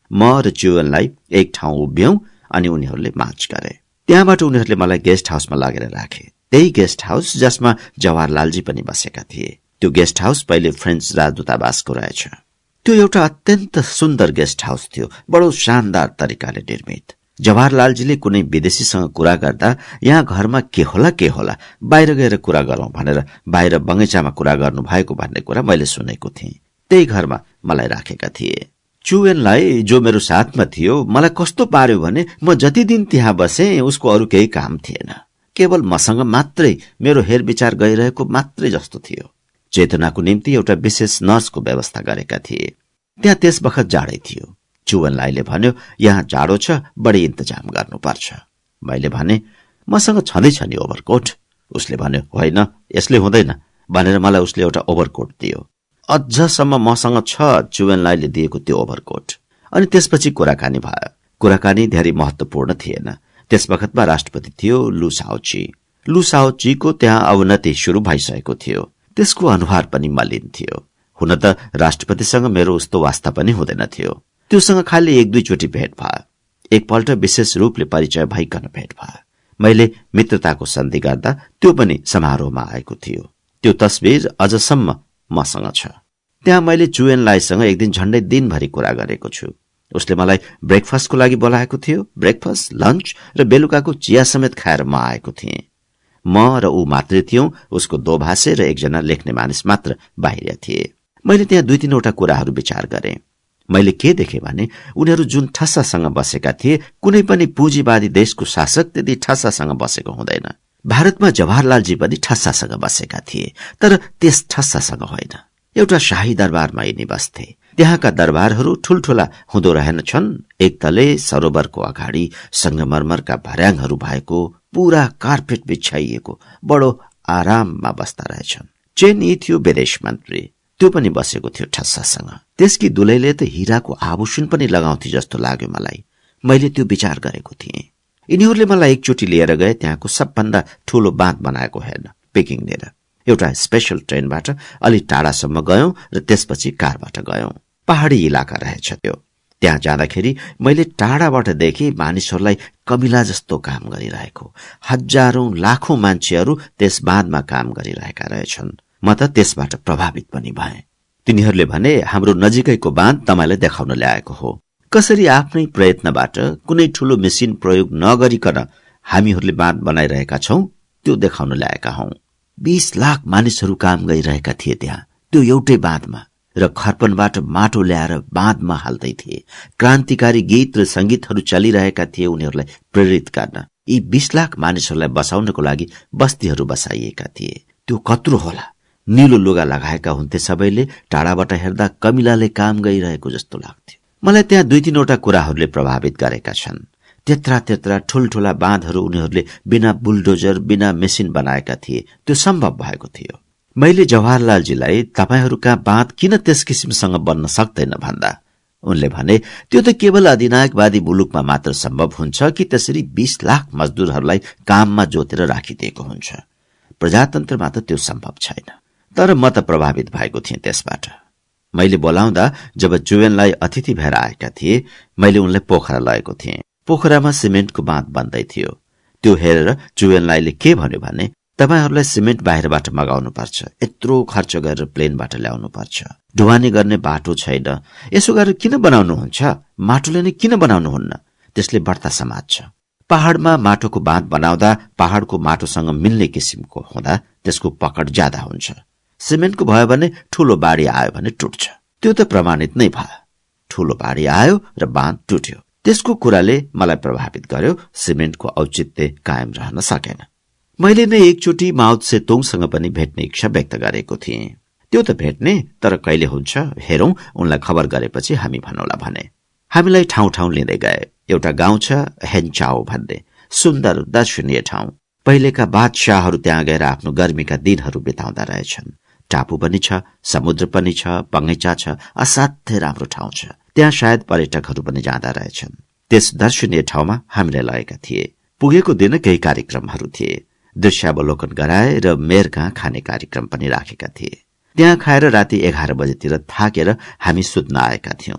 म र च्युवेनलाई एक ठाउँ उभियौं अनि उनीहरूले मार्च गरे। त्यहाँबाट उनीहरूले मलाई गेस्ट हाउसमा लगेर राखे। त्यही गेस्ट हाउस जसमा जवाहरलालजी पनि बसेका थिए। त्यो गेस्ट हाउस पहिले फ्रेन्च राजदूतावासको रहेछ। त्यो एउटा अत्यन्त सुन्दर गेस्ट हाउस थियो, बडो शानदार तरिकाले निर्मित। जवाहरलालजीले कुनै विदेशीसँग कुरा गर्दा यहाँ घरमा के होला के होला, बाहिर गएर कुरा गरौं भनेर बाहिर बगैँचामा कुरा गर्नु भएको भन्ने कुरा मैले सुनेको थिएँ। त्यही घरमा मलाई राखेका थिए। च्युवेनलाई जो मेरो साथमा थियो मलाई कस्तो पार्यो भने म जति दिन त्यहाँ बसे उसको अरू केही काम थिएन, केवल मसँग मात्रै मेरो हेरविचार गइरहेको मात्रै जस्तो थियो। चेतनाको निम्ति एउटा विशेष नर्सको व्यवस्था गरेका थिए। त्यहाँ त्यस बखत जाडै थियो। च्युवेनलाईले भन्यो, यहाँ जाडो छ, बढी इन्तजाम गर्नुपर्छ। मैले भने, मसँग छँदैछ नि ओभरकोट। उसले भन्यो, होइन यसले हुँदैन भनेर मलाई उसले एउटा ओभरकोट दियो। अझसम्म मसँग छ च्युवेनलाईले दिएको त्यो ओभरकोट। अनि त्यसपछि कुराकानी भयो। कुराकानी धेरै महत्वपूर्ण थिएन। त्यस बखतमा राष्ट्रपति थियो लु साओची। लु साओचीको त्यहाँ अवनति शुरू भइसकेको थियो। त्यसको अनुहार पनि मलिन थियो। हुन त राष्ट्रपतिसँग मेरो उस्तो वास्ता पनि हुँदैन थियो। त्योसँग खालि एक दुईचोटि भेट भयो। एकपल्ट विशेष रूपले परिचय भइकन भेट भयो। मैले मित्रताको सन्धि गर्दा त्यो पनि समारोहमा आएको थियो। त्यो तस्बिर अझसम्म मसँग छ। त्यहाँ मैले च्युवेनलाईसँग एक दिन झण्डै दिनभरि कुरा गरेको छु। उसले मलाई ब्रेकफास्टको लागि बोलाएको थियो। ब्रेकफास्ट, लन्च र बेलुकाको चिया समेत खाएर म आएको थिएँ। म र ऊ मात्रै थियौं। उसको दोभाषे र एकजना लेख्ने मानिस मात्र बाहिर थिए। मैले त्यहाँ दुई तीनवटा कुराहरू विचार गरे। मैले के देखेँ भने उनीहरू जुन ठस्सासँग बसेका थिए, कुनै पनि पुँजीवादी देशको शासक त्यति ठस्सासँग बसेको हुँदैन। भारतमा जवाहरलालजी पनि ठस्सासँग बसेका थिए, तर त्यस ठस्सासँग होइन। एउटा शाही दरबारमा यिनी बस्थे। त्यहाँका दरबारहरू ठूल्ठूला हुँदो रहेनछन्। एक तले सरोवरको अगाडि संगमरमरका भर्याङहरू भएको पूरा कार्पेट बिछाइएको बडो आराममा बस्दा रहेछन्। चेन यी थियो विदेश मन्त्री। त्यो पनि बसेको थियो ठस्सासँग। त्यसकी दुलैले त हिराको आभूषण पनि लगाउँथे जस्तो लाग्यो मलाई। मैले त्यो विचार गरेको थिएँ। यिनीहरूले मलाई एकचोटि लिएर गए त्यहाँको सबभन्दा ठूलो बाँध बनाएको हेर्न, पेकिङ लिएर। एउटा स्पेशल ट्रेनबाट अलि टाढासम्म गयौं र त्यसपछि कारबाट गयौं। पहाडी इलाका रहेछ त्यो। त्यहाँ जाँदाखेरि मैले टाढाबाट देखे मानिसहरूलाई कमिला जस्तो काम गरिरहेको। हजारौं लाखौं मान्छेहरू त्यस बाँधमा काम गरिरहेका रहेछन्। म त त्यसबाट प्रभावित पनि भए। तिनीहरूले भने, हाम्रो नजिकैको बाँध तपाईलाई देखाउन ल्याएको हो। कसरी आफ्नै प्रयत्नबाट कुनै ठूलो मेसिन प्रयोग नगरिकन हामीहरूले बाँध बनाइरहेका छौं त्यो देखाउन ल्याएका हौं। बीस लाख मानिसहरू काम गरिरहेका थिए त्यहाँ, त्यो एउटै बाँधमा, र खर्पनबाट माटो ल्याएर बाँधमा हाल्दै थिए। क्रान्तिकारी गीत र संगीतहरू चलिरहेका थिए उनीहरूलाई प्रेरित गर्न। यी बीस लाख मानिसहरूलाई बसाउनको लागि बस्तीहरू बसाइएका थिए। त्यो कत्रो होला। नीलो लुगा लगाएका हुन्थे सबैले। टाढाबाट हेर्दा कमिलाले काम गरिरहेको जस्तो लाग्थ्यो। मलाई त्यहाँ दुई तीनवटा कुराहरूले प्रभावित गरेका छन्। त्यत्रा त्यत्रा ठूल्ठूला बाँधहरू उनीहरूले बिना बुलडोजर, बिना मेसिन बनाएका थिए। त्यो सम्भव भएको थियो। मैले जवाहरलालजीलाई तपाईहरू कहाँ बाँध किन त्यस किसिमसँग बन्न सक्दैन भन्दा उनले भने, त्यो त केवल अधिनायकवादी मुलुकमा मात्र सम्भव हुन्छ कि त्यसरी बीस लाख मजदुरहरूलाई काममा जोतेर राखिदिएको हुन्छ। प्रजातन्त्रमा त त्यो सम्भव छैन। तर म त प्रभावित भएको थिएँ त्यसबाट। मैले बोलाउँदा जब च्युवेनलाई अतिथि भएर आएका थिए, मैले उनलाई पोखरा लगेको थिएँ। पोखरामा सिमेन्टको बाँध बन्दै थियो। त्यो हेरेर च्युवेनलाईले के भन्यो भने, तपाईहरूलाई सिमेन्ट बाहिरबाट मगाउनु पर्छ, यत्रो खर्च गरेर प्लेनबाट ल्याउनु पर्छ, ढुवानी गर्ने बाटो छैन, यसो गरेर किन बनाउनुहुन्छ? माटोले नै किन बनाउनुहुन्न? त्यसले बढ्ता समात्छ। पहाड़मा माटोको बाँध बनाउँदा पहाड़को माटोसँग मिल्ने किसिमको हुँदा त्यसको पकड ज्यादा हुन्छ। सिमेन्टको भयो भने ठूलो बाढी आयो भने टुट्छ। त्यो त प्रमाणित नै भयो। ठूलो बाढी आयो र बाँध टुट्यो। त्यसको कुराले मलाई प्रभावित गर्यो। सिमेन्टको औचित्य कायम रहन सकेन। मैले नै एकचोटि माओ त्से-तुङसँग पनि भेट्ने इच्छा व्यक्त गरेको थिएँ। त्यो त भेट्ने, तर कहिले हुन्छ हेरौं, उनलाई खबर गरेपछि हामी भनौला भने। हामीलाई ठाउँ ठाउँ लिँदै गए। एउटा गाउँ छ हेन्चाओ भन्ने, सुन्दर दर्शनीय ठाउँ। पहिलेका बादशाहहरू त्यहाँ गएर आफ्नो गर्मीका दिनहरू बिताउँदा रहेछन्। टापु पनि छ, समुद्र पनि छ, बगैँचा छ, असाध्यै राम्रो ठाउँ छ। त्यहाँ सायद पर्यटकहरू पनि जाँदा रहेछन्। त्यस दर्शनीय ठाउँमा हामीलाई लगेका थिए। पुगेको दिन केही कार्यक्रमहरू थिए। दृश्यावलोकन गराए र मेयर कहाँ खाने कार्यक्रम पनि राखेका थिए। त्यहाँ खाएर राति एघार बजेतिर थाकेर हामी सुत्न आएका थियौं।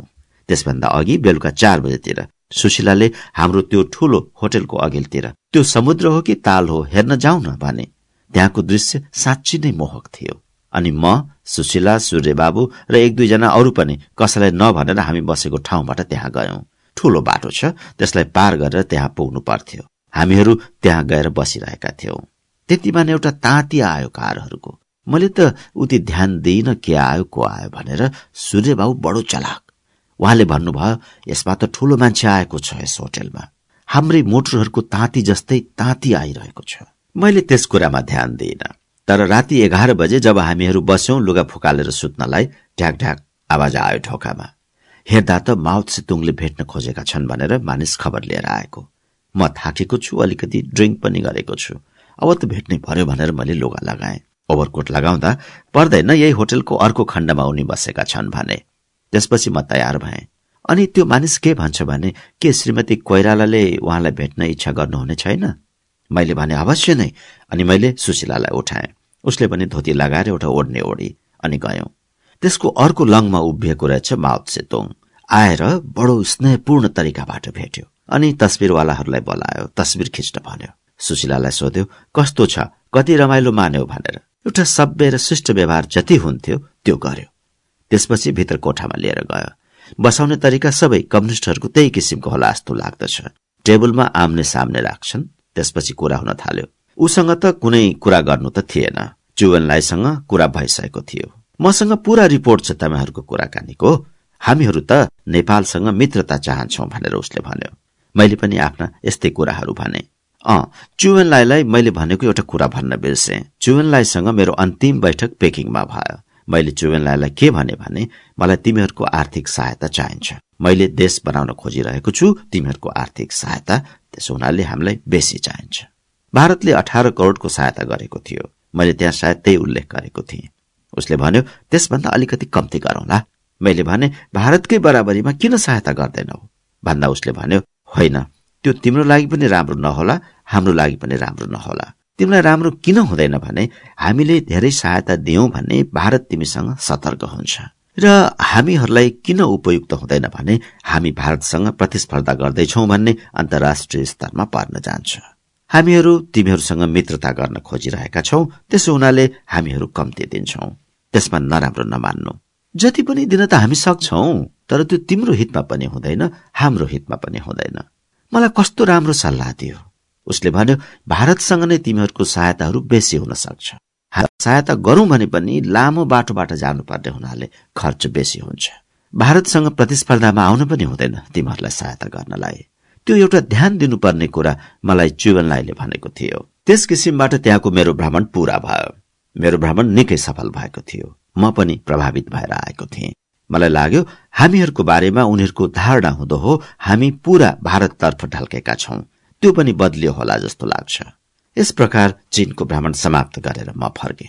त्यसभन्दा अघि बेलुका चार बजेतिर सुशीलाले हाम्रो त्यो ठूलो होटलको अघिल्तिर त्यो समुद्र हो कि ताल हो हेर्न जाउँ न भने। त्यहाँको दृश्य साँच्ची नै मोहक थियो। अनि म, सुशीला, सूर्यबाबु र एक दुईजना अरू पनि कसैलाई नभनेर हामी बसेको ठाउँबाट त्यहाँ गयौं। ठूलो बाटो छ, त्यसलाई पार गरेर त्यहाँ पुग्नु पर्थ्यो। हामीहरू त्यहाँ गएर बसिरहेका थियौं। त्यतिमा एउटा ताती आयो कारहरूको। मैले त उति ध्यान दिइन के आयो को आयो भनेर। सूर्यबाबु बडो चलाक, उहाँले भन्नुभयो यसमा त ठूलो मान्छे आएको छ यस होटलमा। हाम्रै मोटरहरूको ताती जस्तै ताती आइरहेको छ। मैले त्यस कुरामा ध्यान दिइन। तर राति एघार बजे जब हामीहरू बस्यौं लुगा फुकालेर सुत्नलाई, ढ्याक ढ्याक आवाज आयो ढोकामा। हेर्दा त माओ त्से-तुङले भेट्न खोजेका छन् भनेर मानिस खबर लिएर आएको। म थाकेको छु, अलिकति ड्रिङ्क पनि गरेको छु। अब त भेट्नै पर्यो भनेर मैले लुगा लगाएँ। ओभरकोट लगाउँदा पर्दैन, यही होटलको अर्को खण्डमा उनी बसेका छन् भने। त्यसपछि म तयार भएँ। अनि त्यो मानिस के भन्छ भने के श्रीमती कोइरालाले उहाँलाई भेट्न इच्छा गर्नुहुने छैन? मैले भने अवश्य नै। अनि मैले सुशीलालाई उठाएँ। उसले पनि धोती लगाएर एउटा ओढ्ने ओढी अनि गयौं। त्यसको अर्को लङमा उभिएको रहेछ माओ त्से-तुङ। आएर बडो स्नेहपूर्ण तरिकाबाट भेट्यो अनि तस्बिरवालाहरूलाई बोलायो, तस्बिर खिच्न भन्यो। सुशीलालाई सोध्यो कस्तो छ, कति रमाइलो मान्यो भनेर। एउटा सभ्य र शिष्ट व्यवहार जति हुन्थ्यो त्यो गर्यो। त्यसपछि भित्र कोठामा लिएर गयो। बसाउने तरिका सबै कम्युनिस्टहरूको त्यही किसिमको होला जस्तो लाग्दछ। टेबलमा आम्ने सामने राख्छन्। त्यसपछि कुरा हुन थाल्यो। उसँग त कुनै कुरा गर्नु त थिएन। चुवेनलाईसँग कुरा भइसकेको थियो। मसँग पूरा रिपोर्ट छ तपाईँहरूको कुराकानीको। हामीहरू त नेपालसँग मित्रता चाहन्छौं भनेर उसले भन्यो। मैले पनि आफ्ना यस्तै कुराहरू भने। अँ चुवेनलाईलाई मैले भनेको एउटा कुरा भन्न बिर्से। चुवेनलाईसँग मेरो अन्तिम बैठक पेकिङमा भयो। मैले चुवेनलाईलाई के भने भने मलाई तिमीहरूको आर्थिक सहायता चाहिन्छ। मैले देश बनाउन खोजिरहेको छु, तिमीहरूको आर्थिक सहायता, त्यसो हुनाले हामीलाई बेसी चाहिन्छ। भारतले अठार करोडको सहायता गरेको थियो। मैले त्यहाँ सायद त्यही उल्लेख गरेको थिएँ। उसले भन्यो त्यसभन्दा अलिकति कम्ती गरौँला। मैले भने भारतकै बराबरीमा किन सहायता गर्दैनौ भन्दा उसले भन्यो होइन, त्यो तिम्रो लागि पनि राम्रो नहोला, हाम्रो लागि पनि राम्रो नहोला। तिमीलाई राम्रो किन हुँदैन भने हामीले धेरै सहायता दियौं भने भारत तिमीसँग सतर्क हुन्छ र हामीहरूलाई किन उपयुक्त हुँदैन भने हामी भारतसँग प्रतिस्पर्धा गर्दैछौं भन्ने अन्तर्राष्ट्रिय स्तरमा पर्न जान्छ। हामीहरू तिमीहरूसँग मित्रता गर्न खोजिरहेका छौं, त्यसो हुनाले हामीहरू कम्ती दिन्छौं। त्यसमा नराम्रो नमान्नु। जति पनि दिन त हामी सक्छौं, तर त्यो तिम्रो हितमा पनि हुँदैन, हाम्रो हितमा पनि हुँदैन। मलाई कस्तो राम्रो सल्लाह दियो। उसले भन्यो भारतसँग नै तिमीहरूको सहायताहरू बेसी हुन सक्छ। सहायता गरौं भने पनि लामो बाटोबाट जानुपर्ने हुनाले खर्च बेसी हुन्छ। भारतसँग प्रतिस्पर्धामा आउन पनि हुँदैन तिमीहरूलाई सहायता गर्नलाई। त्यो एउटा ध्यान दिनुपर्ने कुरा मलाई चुवेनलाईले भनेको थियो। त्यस किसिमबाट त्यहाँको मेरो भ्रमण पूरा भयो। मेरो भ्रमण निकै सफल भएको थियो। म पनि प्रभावित भएर आएको थिएँ। मलाई लाग्यो हामीहरूको बारेमा उनीहरूको धारणा हुँदो हो हामी पूरा भारततर्फ ढल्केका छौं, त्यो पनि बदलियो होला जस्तो लाग्छ। यस प्रकार चीनको भ्रमण समाप्त गरेर म फर्के।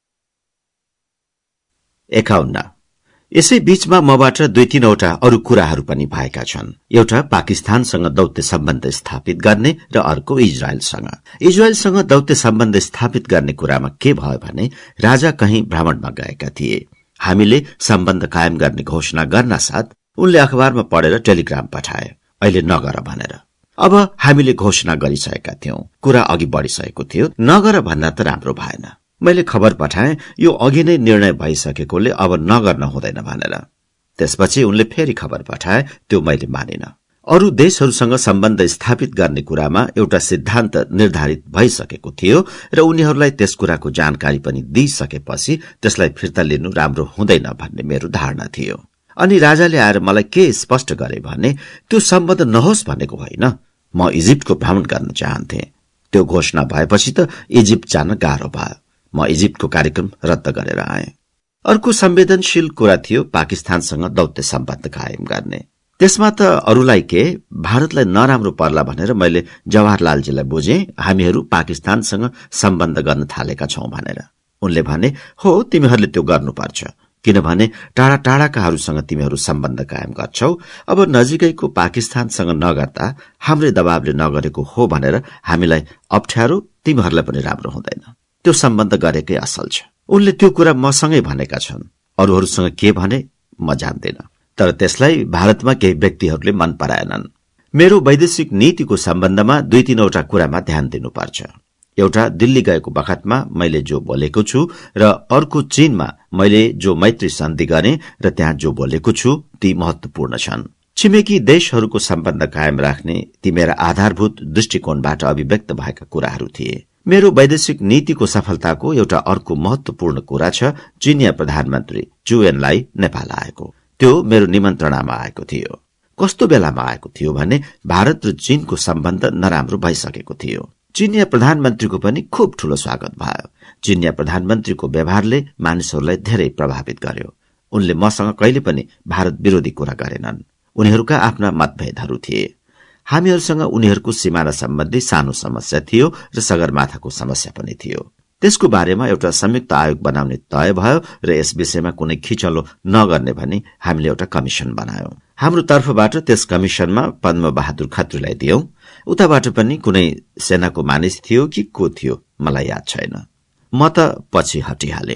एकाउन्न यसै बीचमा मबाट दुई तीनवटा अरू कुराहरू पनि भएका छन्। एउटा पाकिस्तानसँग दौत्य सम्बन्ध स्थापित गर्ने र अर्को इजरायलसँग। इजरायलसँग दौत्य सम्बन्ध स्थापित गर्ने कुरामा के भयो भने राजा कहीं भ्रमणमा गएका थिए। हामीले सम्बन्ध कायम गर्ने घोषणा गर्न साथ उनले अखबारमा पढेर टेलिग्राम पठाए अहिले नगर भनेर। अब हामीले घोषणा गरिसकेका थियौं, कुरा अघि बढिसकेको थियो, नगर भन्दा त राम्रो भएन। मैले खबर पठाएँ यो अघि नै निर्णय भइसकेकोले अब नगर्न हुँदैन भनेर। त्यसपछि उनले फेरि खबर पठाए, त्यो मैले मानिन। अरू देशहरूसँग सम्बन्ध स्थापित गर्ने कुरामा एउटा सिद्धान्त निर्धारित भइसकेको थियो र उनीहरूलाई त्यस कुराको जानकारी पनि दिइसकेपछि त्यसलाई फिर्ता लिनु राम्रो हुँदैन भन्ने मेरो धारणा थियो। अनि राजाले आएर मलाई के स्पष्ट गरे भने त्यो सम्बन्ध नहोस् भनेको होइन, म इजिप्टको भ्रमण गर्न चाहन्थे। त्यो घोषणा भएपछि त इजिप्ट जान गाह्रो भयो। म इजिप्टको कार्यक्रम रद्द गरेर आएँ। अर्को संवेदनशील कुरा थियो पाकिस्तानसँग दौत्य सम्बन्ध कायम गर्ने। त्यसमा त अरूलाई के भारतलाई नराम्रो पर्ला भनेर मैले जवाहरलालजीलाई बुझे हामीहरू पाकिस्तानसँग सम्बन्ध गर्न थालेका छौं भनेर। उनले भने हो तिमीहरूले त्यो गर्नुपर्छ, किनभने टाढा टाढाकाहरूसँग तिमीहरू सम्बन्ध कायम गर्छौ। अब नजिकैको पाकिस्तानसँग नगर्दा हाम्रै दबावले नगरेको हो भनेर हामीलाई अप्ठ्यारो, तिमीहरूलाई पनि राम्रो हुँदैन। त्यो सम्बन्ध गरेकै असल छ। उनले त्यो कुरा मसँगै भनेका छन्। अरूहरूसँग के भने म जान्दैन। तर त्यसलाई भारतमा केही व्यक्तिहरूले मन पराएनन्। मेरो वैदेशिक नीतिको सम्बन्धमा दुई तीनवटा कुरामा ध्यान दिनुपर्छ। एउटा, दिल्ली गएको बखतमा मैले जो बोलेको छु र अर्को चीनमा मैले जो मैत्री सन्धि गरेँ र त्यहाँ जो बोलेको छु ती महत्वपूर्ण छन्। छिमेकी देशहरूको सम्बन्ध कायम राख्ने ती मेरा आधारभूत दृष्टिकोणबाट अभिव्यक्त भएका कुराहरू थिए। मेरो वैदेशिक नीतिको सफलताको एउटा अर्को महत्वपूर्ण कुरा छ चीनिया प्रधानमन्त्री जुएनलाई नेपाल आएको। त्यो मेरो निमन्त्रणामा आएको थियो। कस्तो बेलामा आएको थियो भने भारत र चीनको सम्बन्ध नराम्रो भइसकेको थियो। चीनिया प्रधानमन्त्रीको पनि खुब ठूलो स्वागत भयो। चीनिया प्रधानमन्त्रीको व्यवहारले मानिसहरूलाई धेरै प्रभावित गर्यो। उनले मसँग कहिले पनि भारत विरोधी कुरा गरेनन्। उनीहरूका आफ्ना मतभेदहरू थिए। हामीहरूसँग उनीहरूको सिमाना सम्बन्धी सानो समस्या थियो र सगरमाथाको समस्या पनि थियो। त्यसको बारेमा एउटा संयुक्त आयोग बनाउने तय भयो र यस विषयमा कुनै खिचलो नगर्ने भनी हामीले एउटा कमिशन बनायौं। हाम्रो तर्फबाट त्यस कमिशनमा पद्म बहादुर खत्रीलाई दियौं। उताबाट पनि कुनै सेनाको मानिस थियो कि को थियो मलाई याद छैन। म त पछि हटिहाले।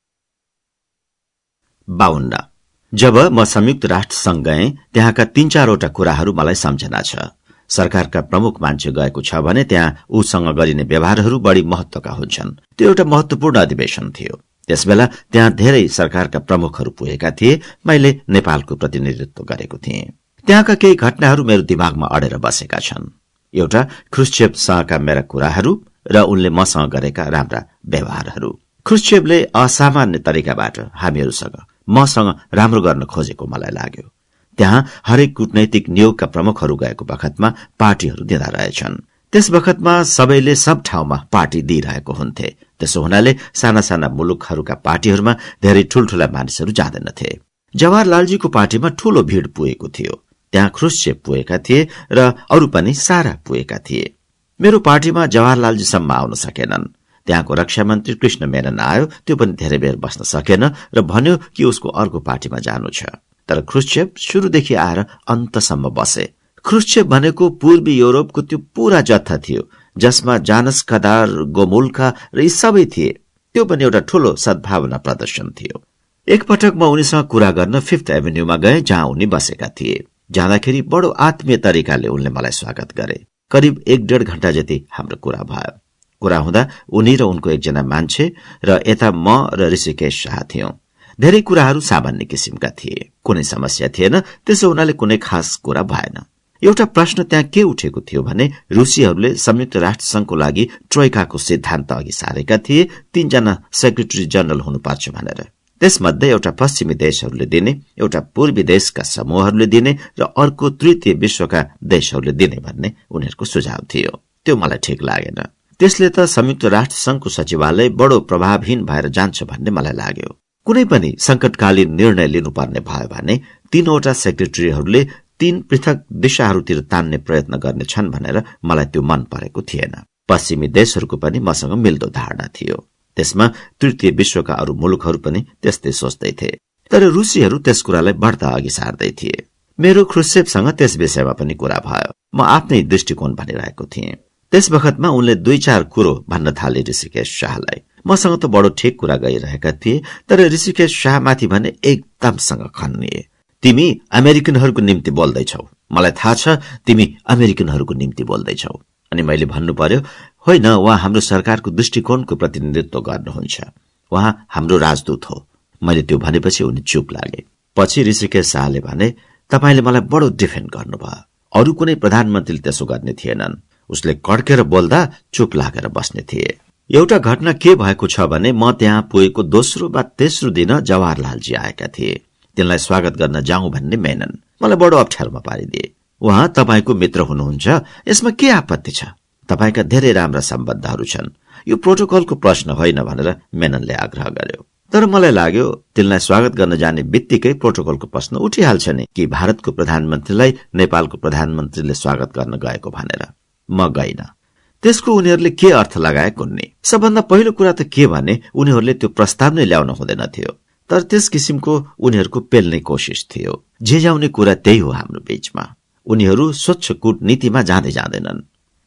बाउन्न जब म संयुक्त राष्ट्र संघ गएँ त्यहाँका तीन चारवटा कुराहरू मलाई सम्झना छ। सरकारका प्रमुख मान्छे गएको छ भने त्यहाँ उसँग गरिने व्यवहारहरू बढी महत्वका हुन्छन्। त्यो एउटा महत्वपूर्ण अधिवेशन थियो। त्यसबेला त्यहाँ धेरै सरकारका प्रमुखहरू पुगेका थिए। मैले नेपालको प्रतिनिधित्व गरेको थिएँ। त्यहाँका केही घटनाहरू मेरो दिमागमा अडेर बसेका छन्। एउटा, ख्रुश्चेभसँगका मेरा कुराहरू र उनले मसँग गरेका राम्रा व्यवहारहरू। ख्रुश्चेभले असामान्य तरिकाबाट हामीहरूसँग मसँग राम्रो गर्न खोजेको मलाई लाग्यो। त्यहाँ हरेक कूटनैतिक नियोगका प्रमुखहरू गएको बखतमा पार्टीहरू दिँदा रहेछन्। त्यस बखतमा सबैले सब ठाउँमा पार्टी दिइरहेको हुन्थे। त्यसो हुनाले साना साना मुलुकहरूका पार्टीहरूमा धेरै ठूल्ठूला मानिसहरू जाँदैनथे। जवाहरलालजीको पार्टीमा ठूलो भीड़ पुगेको थियो। त्यहाँ ख्रुश्चेभ पुगेका थिए र अरू पनि सारा पुगेका थिए। मेरो पार्टीमा जवाहरलालजीसम्म आउन सकेनन्। त्यहाँको रक्षा मन्त्री कृष्ण मेनन आयो। त्यो पनि धेरै बेर बस्न सकेन र भन्यो कि उसको अर्को पार्टीमा जानु छ। तर ख्रुश्चेभ शुरूदेखि आएर अन्तसम्म बसे। ख्रुश्चेभ भनेको पूर्वी युरोपको त्यो पूरा जत्था थियो जसमा जानुस कदार, गोमुल्का र यी सबै थिए। त्यो पनि एउटा ठूलो सद्भावना प्रदर्शन थियो। एकपटक म उनीसँग कुरा गर्न फिफ्थ एभिन्यूमा गए जहाँ उनी बसेका थिए। जाँदाखेरि बडो आत्मीय तरिकाले उनले मलाई स्वागत गरे। करिब एक डेढ घण्टा जति हाम्रो कुरा भयो। कुरा हुँदा उनी र उनको एकजना मान्छे र यता म र ऋषिकेश शाह थियौं। धेरै कुराहरू सामान्य किसिमका थिए। कुनै समस्या थिएन। त्यसो हुनाले कुनै खास कुरा भएन। एउटा प्रश्न त्यहाँ के उठेको थियो भने रुसीहरूले संयुक्त राष्ट्र संघको लागि ट्रोइकाको सिद्धान्त अघि सारेका थिए तीनजना सेक्रेटरी जनरल हुनुपर्छ भनेर। त्यसमध्ये एउटा पश्चिमी देशहरूले दिने, एउटा पूर्वी देशका समूहहरूले दिने र अर्को तृतीय विश्वका देशहरूले दिने भन्ने उनीहरूको सुझाव थियो। त्यो मलाई ठिक लागेन। त्यसले त संयुक्त राष्ट्र संघको सचिवालय बडो प्रभावहीन भएर जान्छ भन्ने मलाई लाग्यो। कुनै पनि संकटकालीन निर्णय लिनुपर्ने भयो भने तीनवटा सेक्रेटरीहरूले तीन पृथक दिशाहरूतिर तान्ने प्रयत्न गर्नेछन् भनेर मलाई त्यो मन परेको थिएन। पश्चिमी देशहरूको पनि मसँग मिल्दो धारणा थियो। त्यसमा तृतीय विश्वका अरू मुलुकहरू पनि त्यस्तै सोच्दै थिए। तर रुसीहरू त्यस कुरालाई बढ्ता अघि सार्दै थिए। मेरो ख्रुश्चेभसँग त्यस विषयमा पनि कुरा भयो। म आफ्नै दृष्टिकोण भनिरहेको थिएँ। त्यस बखतमा उनले दुई चार कुरो भन्न थाले ऋषिकेश शाहलाई। मसँग त बडो ठिक कुरा गरिरहेका थिए। तर ऋषिकेश शाहमाथि भने एकदमसँग खन्निए। तिमी अमेरिकनहरूको निम्ति बोल्दैछौ। मलाई थाहा छ तिमी अमेरिकनहरूको निम्ति बोल्दैछौ। अनि मैले भन्नु पर्यो, होइन, उहाँ हाम्रो सरकारको दृष्टिकोणको प्रतिनिधित्व गर्नुहुन्छ। उहाँ हाम्रो राजदूत हो। मैले त्यो भनेपछि उनी चुप लागे। पछि ऋषिकेश शाहले भने, तपाईले मलाई बडो डिफेन्ड गर्नुभयो। अरू कुनै प्रधानमन्त्रीले त्यसो गर्ने थिएनन्। उसले कड्केर बोल्दा चुप लागेर बस्ने थिए। एउटा घटना के भएको छ भने म त्यहाँ पुगेको दोस्रो वा तेस्रो दिन जवाहरलालजी आएका थिए। तिनलाई स्वागत गर्न जाउँ भन्ने मेनन मलाई बडो अप्ठ्यारोमा पारिदिए। उहाँ तपाईको मित्र हुनुहुन्छ, यसमा के आपत्ति छ? तपाईका धेरै राम्रा सम्बन्धहरू छन्। यो प्रोटोकलको प्रश्न होइन भनेर मेननले आग्रह गर्यो। तर मलाई लाग्यो तिनलाई स्वागत गर्न जाने बित्तिकै प्रोटोकलको प्रश्न उठिहाल्छ नि कि भारतको प्रधानमन्त्रीलाई नेपालको प्रधानमन्त्रीले स्वागत गर्न गएको भनेर। म गइन। त्यसको उनीहरूले के अर्थ लगाए कुन्नी। सबभन्दा पहिलो कुरा त के भने उनीहरूले त्यो प्रस्ताव नै ल्याउन हुँदैन थियो। तर त्यस किसिमको उनीहरूको पेल्ने कोसिस थियो। जे जाउने कुरा त्यही हो हाम्रो बीचमा। उनीहरू स्वच्छ कूटनीतिमा जाँदै जाँदैनन्।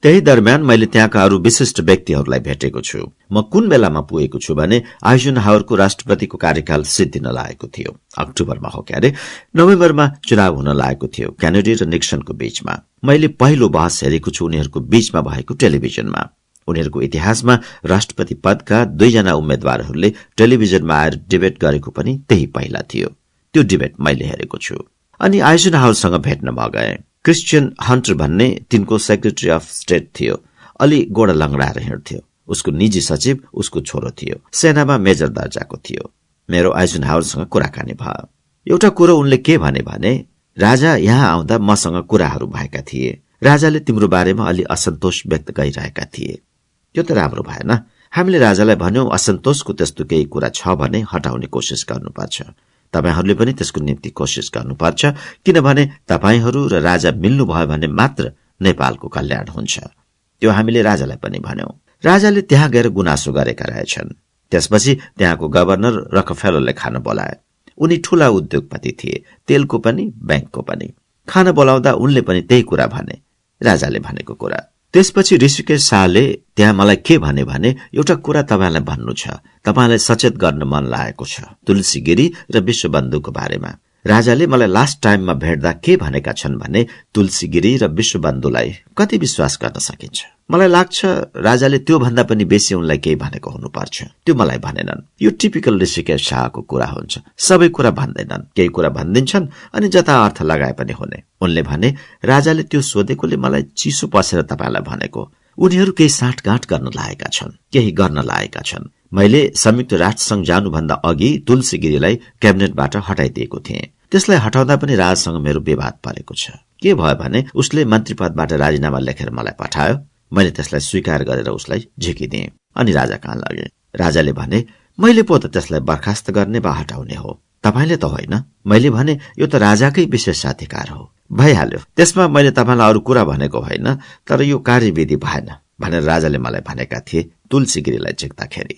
त्यही दरम्यान मैले त्यहाँका अरू विशिष्ट व्यक्तिहरूलाई भेटेको छु। म कुन बेलामा पुगेको छु भने आइजनहावरको राष्ट्रपतिको कार्यकाल सिद्धिन लागेको थियो। अक्टोबरमा हो क्यारे, नोभेम्बरमा चुनाव हुन लागेको थियो केनेडी र निक्सनको बीचमा। मैले पहिलो बहस हेरेको छु उनीहरूको बीचमा भएको टेलिभिजनमा। उनीहरूको इतिहासमा राष्ट्रपति पदका दुईजना उम्मेद्वारहरूले टेलिभिजनमा आएर डिबेट गरेको पनि त्यही पहिला थियो। त्यो डिबेट मैले हेरेको छु। अनि आइजनहावरसँग भेट्न म गए। क्रिस्चियन हन्टर भन्ने तिनको सेक्रेटरी अफ स्टेट थियो। अलि गोडा लङ्गडाएर हिँड्थ्यो। उसको निजी सचिव उसको छोरो थियो। सेनामा मेजर दर्जाको थियो। मेरो आइजनहावरसँग कुराकानी भयो। एउटा कुरो उनले के भने भने राजा यहाँ आउँदा मसँग कुराहरू भएका थिए। राजाले तिम्रो बारेमा अलि असन्तोष व्यक्त गरिरहेका थिए। त्यो त राम्रो भएन। हामीले राजालाई भन्यौं असन्तोषको त्यस्तो केही कुरा छ भने हटाउने कोसिस गर्नुपर्छ। तपाईहरूले पनि त्यसको निम्ति कोसिस गर्नुपर्छ, किनभने तपाईहरू र राजा मिल्नुभयो भने मात्र नेपालको कल्याण हुन्छ। त्यो हामीले राजालाई पनि भन्यौं। राजाले त्यहाँ गएर गुनासो गरेका रहेछन्। त्यसपछि त्यहाँको गभर्नर रकफेलरले खान बोलाए। उनी ठूला उद्योगपति थिए, तेलको पनि बैंकको पनि। खान बोलाउँदा उनले पनि त्यही कुरा भने, राजाले भनेको कुरा। त्यसपछि ऋषिकेश शाहले त्यहाँ मलाई के भने भने एउटा कुरा तपाईलाई भन्नु छ, तपाईलाई सचेत गर्न मन लागेको छ तुलसी गिरी र विश्वबन्धुको बारेमा। राजाले मलाई लास्ट टाइममा भेट्दा के भनेका छन् भने तुलसी गिरी र विश्वबन्धुलाई कति विश्वास गर्न सकिन्छ। मलाई लाग्छ राजाले त्यो भन्दा पनि बेसी उनलाई केही भनेको हुनुपर्छ। त्यो मलाई भनेनन्। यो टिपिकल ऋषिकेश शाहको कुरा हुन्छ। सबै कुरा भन्दैनन्, केही कुरा भनिदिन्छन् अनि जता अर्थ लगाए पनि हुने। उनले भने राजाले त्यो सोधेकोले मलाई चिसो पसेर तपाईलाई भनेको। उनीहरू केही साँठगाँठ गर्न लागेका छन्, केही गर्न लागेका छन्। मैले संयुक्त राष्ट्रसंघ जानुभन्दा अघि तुलसी गिरीलाई क्याबिनेटबाट हटाइदिएको थिएँ। त्यसलाई हटाउँदा पनि राजासँग मेरो विवाद परेको छ। के भयो भने उसले मन्त्री पदबाट राजीनामा लेखेर मलाई पठायो। मैले त्यसलाई स्वीकार गरेर उसलाई झिकिदिएँ अनि राजा कहाँ लगे। राजाले भने मैले पो त त्यसलाई बर्खास्त गर्ने वा हटाउने हो, तपाईले त होइन। मैले भने यो त राजाकै विशेषाधिकार हो, भइहाल्यो। त्यसमा मैले तपाईलाई अरू कुरा भनेको होइन, तर यो कार्यविधि भएन भनेर राजाले मलाई भनेका थिए तुलसी गिरीलाई झिक्दाखेरि।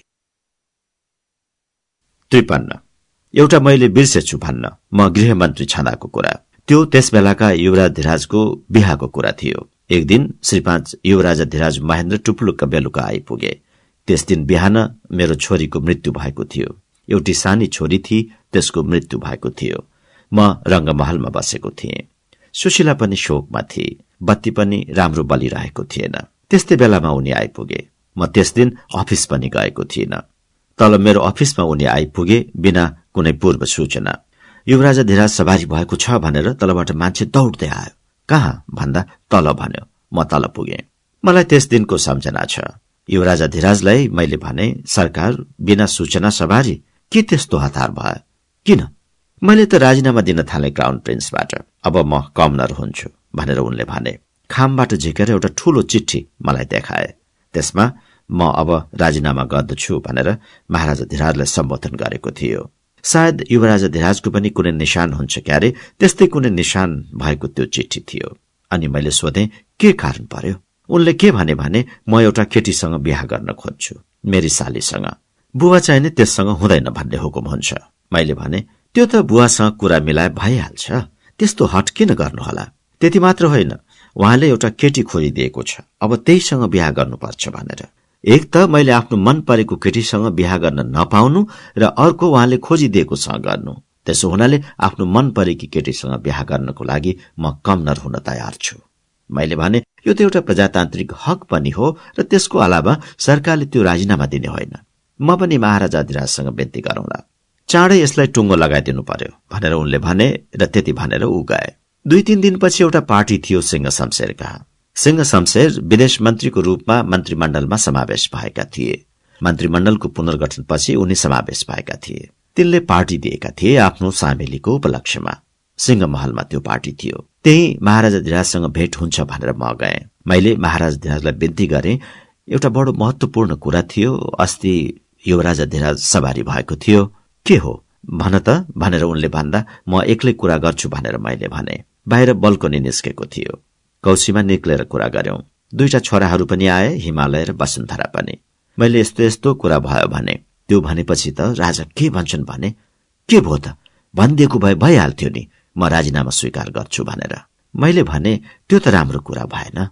त्रिपन्न एउटा मैले बिर्सेछु भन्न म गृहमन्त्री छँदाको कुरा। त्यो त्यस बेलाका युवराजधिराजको बिहाको कुरा थियो। एक दिन श्री पाँच युवराजधिराज महेन्द्र टुप्लुक्क बेलुका आइपुगे। त्यस दिन बिहान मेरो छोरीको मृत्यु भएको थियो। एउटी सानी छोरी थिई, त्यसको मृत्यु भएको थियो। म रंगमहलमा बसेको थिएँ। सुशीला पनि शोकमा थिए। बत्ती पनि राम्रो बलिरहेको थिएन। त्यस्तै बेलामा उनी आइपुगे। म त्यस दिन अफिस पनि गएको थिइन। तल मेरो अफिसमा उनी आइपुगे बिना कुनै पूर्व सूचना। युवराजधिराज सवारी भएको छ भनेर तलबाट मान्छे दौड्दै आयो। कहाँ भन्दा तल भन्यो। म तल पुगे। मलाई त्यस दिनको सम्झना छ। युवराजधिराजलाई मैले भने सरकार बिना सूचना सवारी के त्यस्तो हतार भयो, किन? मैले त राजीनामा दिन थाले क्राउन प्रिन्सबाट, अब म कमनर हुन्छु भनेर उनले भने। खामबाट झिकेर एउटा ठूलो चिठी मलाई देखाए। त्यसमा म अब राजीनामा गर्दछु भनेर महाराजाधिराजलाई सम्बोधन गरेको थियो। सायद युवराजधिराजको पनि कुनै निशान हुन्छ क्यारे, त्यस्तै कुनै निशान भएको त्यो चिठी थियो। अनि मैले सोधेँ के कारण पर्यो? उनले के भने भने म एउटा केटीसँग बिहा गर्न खोज्छु, मेरी सालीसँग। बुवा चाहिने त्यससँग हुँदैन भन्ने हुकुम हुन्छ। मैले भने त्यो त बुवासँग कुरा मिलाए भइहाल्छ, त्यस्तो हट किन गर्नुहोला? त्यति मात्र होइन, उहाँले एउटा केटी खोजिदिएको छ, अब त्यहीसँग बिहा गर्नुपर्छ भनेर। एक त मैले आफ्नो मन परेको केटीसँग बिहा गर्न नपाउनु र अर्को उहाँले खोजिदिएकोसँग गर्नु। त्यसो हुनाले आफ्नो मन परेकी केटीसँग बिहा गर्नको लागि म कमनर हुन तयार छु। मैले भने यो त एउटा प्रजातान्त्रिक हक पनि हो र त्यसको अलावा सरकारले त्यो राजीनामा दिने होइन। म पनि महाराजाधिराजसँग बिन्ती गरौँला, चाँडै यसलाई टुङ्गो लगाइदिनु पर्यो भनेर उनले भने र त्यति भनेर ऊ गए। दुई तीन दिनपछि एउटा पार्टी थियो सिंह शमशेर कहाँ। सिंह शमशेर विदेश मन्त्रीको रूपमा मन्त्रीमण्डलमा समावेश भएका थिए। मन्त्रीमण्डलको पुनर्गठनपछि उनी समावेश भएका थिए। तिनले पार्टी दिएका थिए आफ्नो सामेलीको उपलक्ष्यमा। सिंहमहलमा त्यो पार्टी थियो। त्यही महाराजाधिराजसँग भेट हुन्छ भनेर म गएँ। मैले महाराजाधिराजलाई बिन्ती गरेँ, एउटा बडो महत्वपूर्ण कुरा थियो। अस्ति युवराजधिराज सवारी भएको थियो। के हो भन त भनेर उनले भन्दा म एक्लै कुरा गर्छु भनेर मैले भने। बाहिर बल्कनी निस्केको थियो। कौशीमा निक्लेर कुरा गर्यौं। दुईटा छोराहरू पनि आए, हिमालय र वसुन्धरा पनि। मैले यस्तो यस्तो कुरा भयो भने। त्यो भनेपछि त राजा के भन्छन् भने, के भो त भनिदिएको भए भइहाल्थ्यो नि, म राजीनामा स्वीकार गर्छु भनेर। मैले भने त्यो त राम्रो कुरा भएन।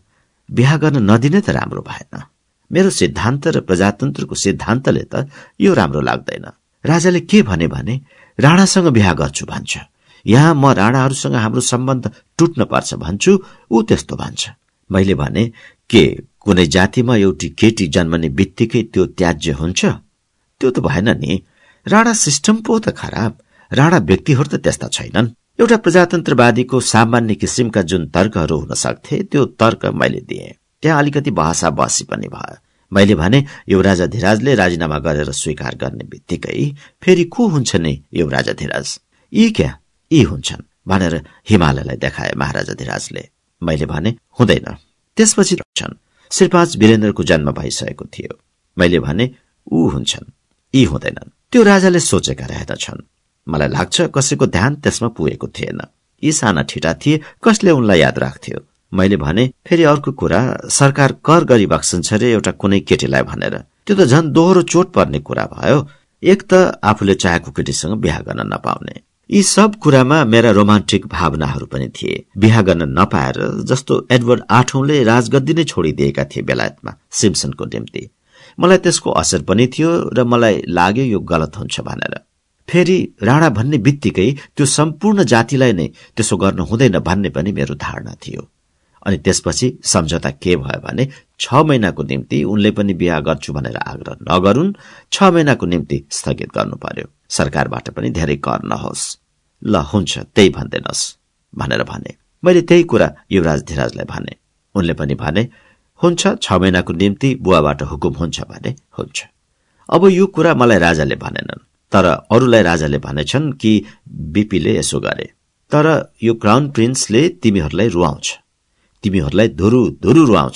बिहा गर्न नदिने त राम्रो भएन। मेरो सिद्धान्त र प्रजातन्त्रको सिद्धान्तले त यो राम्रो लाग्दैन। राजाले के भने भने राणासँग बिहा गर्छु भन्छ। यहाँ म राणाहरूसँग हाम्रो सम्बन्ध टुट्न पर्छ भन्छु, ऊ त्यस्तो भन्छ। मैले भने के कुनै जातिमा एउटी केटी जन्मने बित्तिकै त्यो त्याज्य हुन्छ? त्यो त भएन नि। राणा सिस्टम पो त खराब, राणा व्यक्तिहरू त त्यस्ता छैनन्। एउटा प्रजातन्त्रवादीको सामान्य किसिमका जुन तर्कहरू हुन सक्थे त्यो तर्क मैले दिएँ। त्यहाँ अलिकति बहसा बहसी पनि भयो। मैले भने युवराजाधिराजले राजीनामा गरेर स्वीकार गर्ने बित्तिकै फेरि को हुन्छ नि युवराजाधिराज? यी क्या यी हुन्छन् भनेर हिमालयलाई देखाए महाराजाधिराजले। मैले भने हुँदैन। त्यसपछि छन् श्रीपाँच वीरेन्द्रको जन्म भइसकेको थियो। मैले भने ऊ हुन्छन्, यी हुँदैनन्। त्यो राजाले सोचेका रहेनछन्। मलाई लाग्छ कसैको ध्यान त्यसमा पुगेको थिएन। यी साना ठिटा थिए, कसले उनलाई याद राख्थ्यो? मैले भने फेरि अर्को कुरा, सरकार कर गरी बक्सन्छ रे एउटा कुनै केटीलाई भनेर। त्यो त झन् दोहोरो चोट पर्ने कुरा भयो। एक त आफूले चाहेको केटीसँग बिहा गर्न नपाउने। यी सब कुरामा मेरा रोमान्टिक भावनाहरू पनि थिए। बिहा गर्न नपाएर जस्तो एडवर्ड आठौंले राजगद्दी नै छोडिदिएका थिए बेलायतमा सिम्सनको निम्ति। मलाई त्यसको असर पनि थियो र मलाई लाग्यो यो गलत हुन्छ भनेर। फेरि राणा भन्ने बित्तिकै त्यो सम्पूर्ण जातिलाई नै त्यसो गर्न हुँदैन भन्ने पनि मेरो धारणा थियो। अनि त्यसपछि सम्झौता के भयो भने छ महिनाको निम्ति उनले पनि बिहा गर्छु भनेर आग्रह नगरून्, छ महिनाको निम्ति स्थगित गर्नु पर्यो। सरकारबाट पनि धेरै कर नहोस्। ल हुन्छ त्यही भन्दैनस् भनेर भने। मैले त्यही कुरा युवराजधिराजलाई भने। उनले पनि भने हुन्छ, छ महिनाको निम्ति बुवाबाट हुकुम हुन्छ भने हुन्छ। अब यो कुरा मलाई राजाले भनेनन्, तर अरूलाई राजाले भनेछन् कि बीपीले यसो गरे। तर यो क्राउन प्रिन्सले तिमीहरूलाई रुवाउँछ, तिमीहरूलाई धुरु धुरु रुवाउँछ।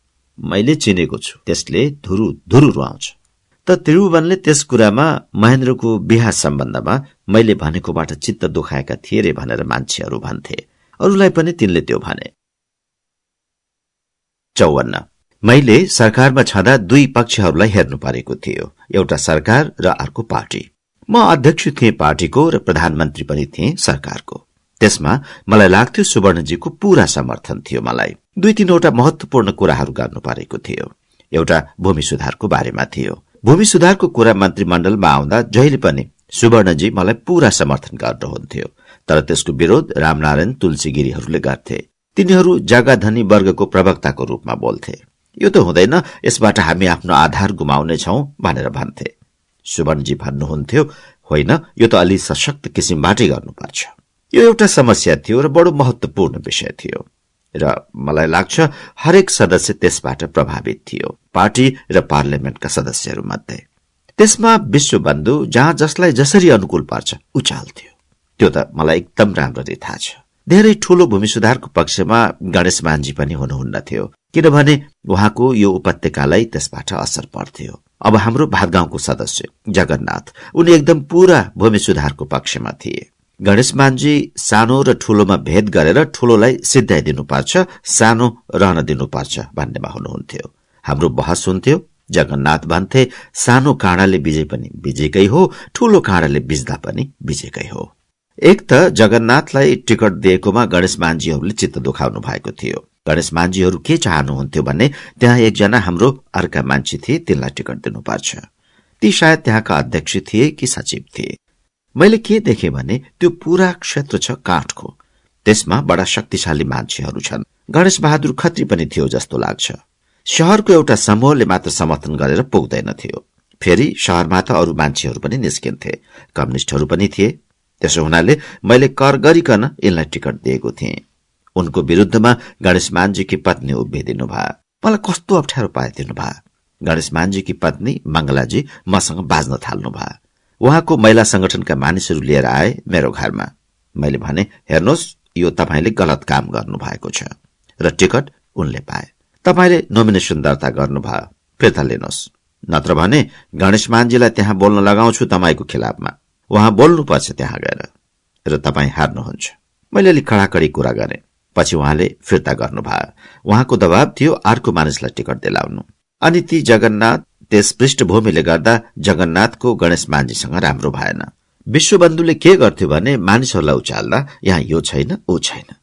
मैले चिनेको छु, त्यसले धुरु धुरु रुवाउँछ। त त्रिभुवनले त्यस कुरामा महेन्द्रको बिहा सम्बन्धमा मैले भनेकोबाट चित्त दुखाएका थिए रे भनेर मान्छेहरू भन्थे। अरूलाई पनि तिनले त्यो भने। चौवन्न मैले सरकारमा छँदा दुई पक्षहरूलाई हेर्नु परेको थियो, एउटा सरकार र अर्को पार्टी। म अध्यक्ष थिएँ पार्टीको र प्रधानमन्त्री पनि थिएँ सरकारको। त्यसमा मलाई लाग्थ्यो सुवर्णजीको पूरा समर्थन थियो। मलाई दुई तीनवटा महत्वपूर्ण कुराहरू गर्नु परेको थियो। एउटा भूमि सुधारको बारेमा थियो। भूमि सुधारको कुरा मन्त्रीमण्डलमा आउँदा जहिले पनि सुवर्णजी मलाई पूरा समर्थन गर्नुहुन्थ्यो, तर त्यसको विरोध रामनारायण तुलसीगिरीहरूले गर्थे। तिनीहरू जग्गा धनी वर्गको प्रवक्ताको रूपमा बोल्थे। यो त हुँदैन, यसबाट हामी आफ्नो आधार गुमाउने छौं भनेर भन्थे। सुवर्णजी भन्नुहुन्थ्यो होइन, यो त अलि सशक्त किसिमबाटै गर्नुपर्छ। यो एउटा समस्या थियो र बडो महत्वपूर्ण विषय थियो र मलाई लाग्छ हरेक सदस्य त्यसबाट प्रभावित थियो, पार्टी र पार्लियामेन्टका सदस्यहरू मध्ये। त्यसमा विश्वबन्धु जहाँ जसलाई जसरी अनुकूल पर्छ उचाल्थ्यो। त्यो त मलाई एकदम राम्ररी थाहा छ। धेरै ठूलो भूमि सुधारको पक्षमा गणेश मानजी पनि हुनुहुन्न थियो, किनभने उहाँको यो उपत्यकालाई त्यसबाट असर पर्थ्यो। अब हाम्रो भातगाउँको सदस्य जगन्नाथ, उनी एकदम पूरा भूमि सुधारको पक्षमा थिए। गणेश मानजी सानो र ठूलोमा भेद गरेर ठूलोलाई सिद्धाइदिनुपर्छ, सानो रहन दिनुपर्छ भन्नेमा हुनुहुन्थ्यो। हाम्रो बहस हुन्थ्यो। जगन्नाथ भन्थे सानो काँडाले बिजे पनि बिजेकै हो, ठूलो काँडाले बिज्दा पनि बिजेकै हो। एक त जगन्नाथलाई टिकट दिएकोमा गणेश मानजीहरूले चित्त दुखाउनु भएको थियो। गणेश मानजीहरू के चाहनुहुन्थ्यो भने त्यहाँ एकजना हाम्रो अर्का मान्छे थिए, तिनलाई टिकट दिनुपर्छ। ती सायद त्यहाँका अध्यक्ष थिए कि सचिव थिए। मैले के देखेँ भने त्यो पूरा क्षेत्र छ काठको, त्यसमा बडा शक्तिशाली मान्छेहरू छन्। गणेश बहादुर खत्री पनि थियो जस्तो लाग्छ। शहरको एउटा समूहले मात्र समर्थन गरेर पुग्दैन थियो। फेरि शहरमा त अरू मान्छेहरू पनि निस्किन्थे, कम्युनिस्टहरू पनि थिए। त्यसो हुनाले मैले कर गरिकन यिनलाई टिकट दिएको थिएँ। उनको विरुद्धमा गणेश मानजीकी पत्नी उभिदिनु भयो। मलाई कस्तो अप्ठ्यारो पाइदिनु भयो। गणेश मानजीकी पत्नी मंगलाजी मसँग बाज्न थाल्नु भयो। उहाँको महिला संगठनका मानिसहरू लिएर आए मेरो घरमा। मैले भने हेर्नुहोस्, यो तपाईले गलत काम गर्नु भएको छ र टिकट उनले पाए। तपाईले नोमिनेसन दर्ता गर्नुभयो, फिर्ता लिनुहोस्, नत्र भने गणेश मानजीलाई त्यहाँ बोल्न लगाउँछु तपाईको खिलाफमा। उहाँ बोल्नुपर्छ त्यहाँ गएर र तपाईँ हार्नुहुन्छ। मैले अलिक कडाकडी कुरा गरेँ। पछि उहाँले फिर्ता गर्नुभयो। उहाँको दबाब थियो अर्को मानिसलाई टिकट दिलाउनु। अनि ती जगन्नाथ त्यस पृष्ठभूमिले गर्दा जगन्नाथको गणेश मानजीसँग राम्रो भएन। विश्वबन्धुले के गर्थ्यो भने मानिसहरूलाई उचाल्दा यहाँ यो छैन ऊ छैन,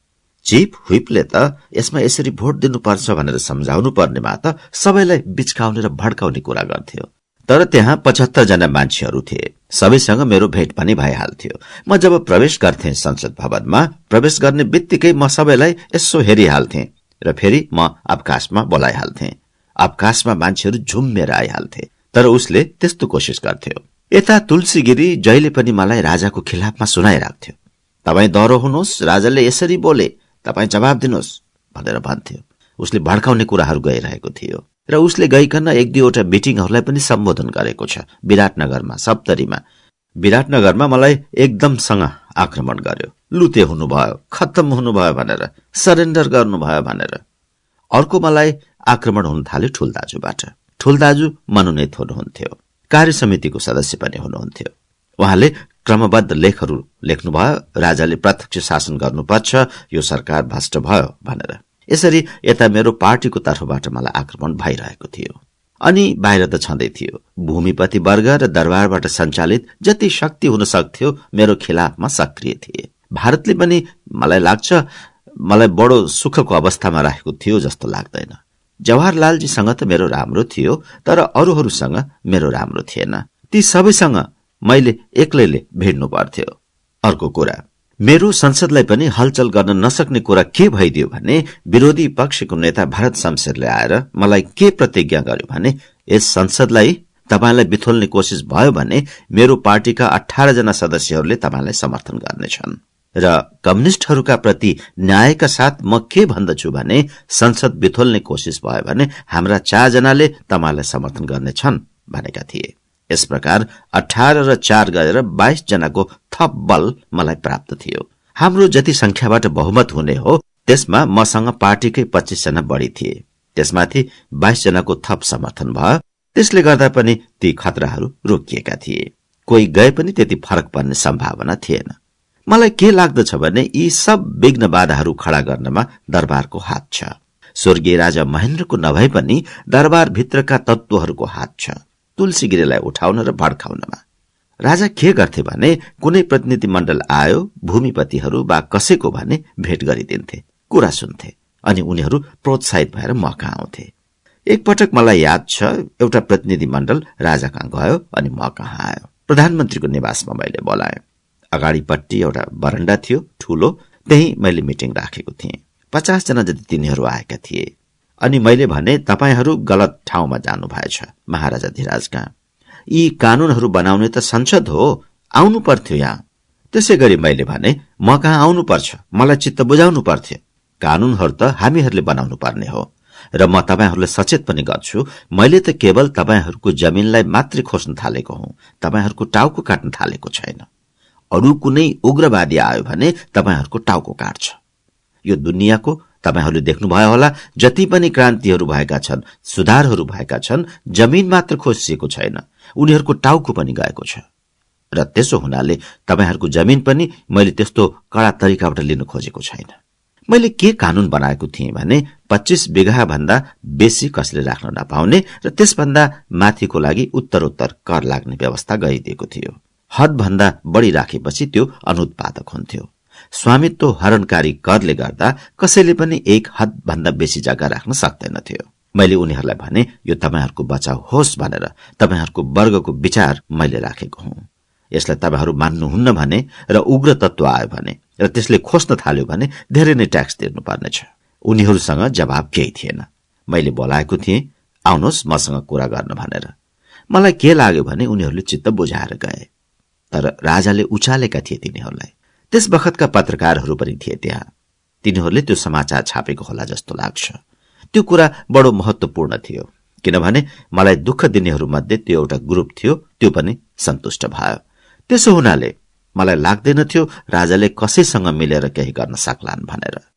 चिफ व्हिपले त यसमा यसरी भोट दिनुपर्छ भनेर सम्झाउनु पर्नेमा त सबैलाई बिचकाउने र भड्काउने कुरा गर्थ्यो। तर त्यहाँ पचहत्तर जना मान्छेहरू थिए, सबैसँग मेरो भेट पनि भइहाल्थ्यो। म जब प्रवेश गर्थे संसद भवनमा, प्रवेश गर्ने बित्तिकै म सबैलाई यसो हेरिहाल्थे र फेरि म अवकाशमा बोलाइहाल्थे। अवकाशमा मान्छेहरू झुम्मेर आइहाल्थे, तर उसले त्यस्तो कोसिस गर्थ्यो। यता तुलसीगिरी जहिले पनि मलाई राजाको खिलाफमा सुनाइराख्थ्यो। तपाईँ दह्रो हुनुहोस्, राजाले यसरी बोले, तपाईँ जवाब दिनुहोस् भनेर भन्थ्यो। उसले भड्काउने कुराहरू गइरहेको थियो र उसले गइकन एक दुईवटा मिटिङहरूलाई पनि सम्बोधन गरेको छ विराटनगरमा, सप्तरीमा। विराटनगरमा मलाई एकदमसँग आक्रमण गर्यो, लुते हुनुभयो, खत्तम हुनुभयो भनेर, सरेन्डर गर्नुभयो भनेर। अर्को मलाई आक्रमण हुन थाल्यो ठुलदाजुबाट। ठुलदाजु मनोनित हुनुहुन्थ्यो, कार्य समितिको सदस्य पनि हुनुहुन्थ्यो। उहाँले क्रमबद्ध लेखहरू लेख्नुभयो, राजाले प्रत्यक्ष शासन गर्नुपर्छ, यो सरकार भ्रष्ट भयो भनेर। यसरी यता मेरो पार्टीको तर्फबाट मलाई आक्रमण भइरहेको थियो। अनि बाहिर त छँदै थियो, भूमिपति वर्ग र दरबारबाट सञ्चालित जति शक्ति हुन सक्थ्यो मेरो खिलाफमा सक्रिय थिए। भारतले पनि मलाई लाग्छ मलाई बडो सुखको अवस्थामा राखेको थियो जस्तो लाग्दैन। जवाहरलालजीसँग त मेरो राम्रो थियो, तर अरूहरूसँग मेरो राम्रो थिएन। ती सबैसँग मैले एक्लैले भिड्नु पर्थ्यो। अर्को कुरा, मेरो संसदलाई पनि हलचल गर्न नसक्ने कुरा के भइदियो भने विरोधी पक्षको नेता भरत शमशेरले आएर मलाई के प्रतिज्ञा गर्यो भने यस संसदलाई तपाईलाई बिथोल्ने कोसिस भयो भने मेरो पार्टीका अठारह जना सदस्यहरूले तपाईलाई समर्थन गर्नेछन् र कम्युनिस्टहरूका प्रति न्यायका साथ म के भन्दछु भने संसद बिथोल्ने कोसिस भयो भने हाम्रा चार जनाले तपाईलाई समर्थन गर्नेछन् भनेका थिए। यस प्रकार अठारह र चार गरेर बाइस जनाको थप बल मलाई प्राप्त थियो। हाम्रो जति संख्याबाट बहुमत हुने हो त्यसमा मसँग पार्टीकै पच्चीस जना बढी थिए। त्यसमाथि बाइस जनाको थप समर्थन भयो। त्यसले गर्दा पनि ती खतराहरू रोकिएका थिए। कोही गए पनि त्यति फरक पर्ने सम्भावना थिएन। मलाई के लाग्दछ भने यी सब विघ्न बाधाहरू खडा गर्नमा दरबारको हात छ। स्वर्गीय राजा महेन्द्रको नभए पनि दरबार भित्रका तत्त्वहरूको हात छ तुलसीगिरीलाई उठाउन र भड्काउनमा। राजा के गर्थे भने कुनै प्रतिनिधि मण्डल आयो, भूमिपतिहरू वा कसैको भने भेट गरिदिन्थे, कुरा सुन्थे अनि उनीहरू प्रोत्साहित भएर म कहाँ आउँथे। एकपटक मलाई याद छ, एउटा प्रतिनिधि मण्डल राजा कहाँ गयो अनि म कहाँ आयो। प्रधानमन्त्रीको निवासमा मैले बोलाएँ। अगाडिपट्टि एउटा बरण्डा थियो ठूलो, त्यही मैले मिटिङ राखेको थिएँ। पचास जना जति तिनीहरू आएका थिए अनि मैले भने तपाईहरू गलत ठाउँमा जानु भएछ महाराजा धिराज कहाँ। यी कानूनहरू बनाउने त संसद हो, आउनु पर्थ्यो यहाँ। त्यसै गरी मैले भने म कहाँ आउनु पर्छ, मलाई चित्त बुझाउनु पर्थ्यो। कानूनहरू त हामीहरूले बनाउनु पर्ने हो र म तपाईहरूलाई सचेत पनि गर्छु। मैले त केवल तपाईहरूको जमिनलाई मात्रै खोज्न थालेको हुँ, तपाईहरूको टाउको काट्न थालेको छैन। अरू कुनै उग्रवादी आयो भने तपाईहरूको टाउको काट्छ। यो दुनियाँको तपाईहरूले देख्नुभयो होला, जति पनि क्रान्तिहरू भएका छन्, सुधारहरू भएका छन्, जमिन मात्र खोजिएको छैन, उनीहरूको टाउको पनि गएको छ। र त्यसो हुनाले तपाईहरूको जमिन पनि मैले त्यस्तो कडा तरिकाबाट लिन खोजेको छैन। मैले के कानून बनाएको थिएँ भने पच्चीस बिघा भन्दा बेसी कसले राख्न नपाउने र त्यसभन्दा माथिको लागि उत्तरोत्तर कर लाग्ने व्यवस्था गरिदिएको थियो। हद भन्दा बढी राखेपछि त्यो अनुत्पादक हुन्थ्यो। स्वामित्व हरणकारी करले गर्दा कसैले पनि एक हद भन्दा बेसी जग्गा राख्न सक्दैनथ्यो। मैले उनीहरूलाई भने यो तपाईहरूको बचाउ होस् भनेर तपाईहरूको वर्गको विचार मैले राखेको हुँ। यसलाई तपाईहरू मान्नुहुन्न भने र उग्र तत्व आयो भने र त्यसले खोज्न थाल्यो भने धेरै नै ट्याक्स तिर्नुपर्नेछ। उनीहरूसँग जवाब केही थिएन। मैले बोलाएको थिएँ, आउनुहोस् मसँग कुरा गर्न भनेर। मलाई के लाग्यो भने उनीहरूले चित्त बुझाएर गए, तर राजाले उचालेका थिए तिनीहरूलाई। त्यस बखतका पत्रकारहरू पनि थिए त्यहाँ। तिनीहरूले त्यो समाचार छापेको होला जस्तो लाग्छ। त्यो कुरा बडो महत्वपूर्ण थियो, किनभने मलाई दुःख दिनेहरूमध्ये त्यो एउटा ग्रुप थियो, त्यो पनि सन्तुष्ट भयो। त्यसो हुनाले मलाई लाग्दैनथ्यो राजाले कसैसँग मिलेर केही गर्न सक्लान् भनेर।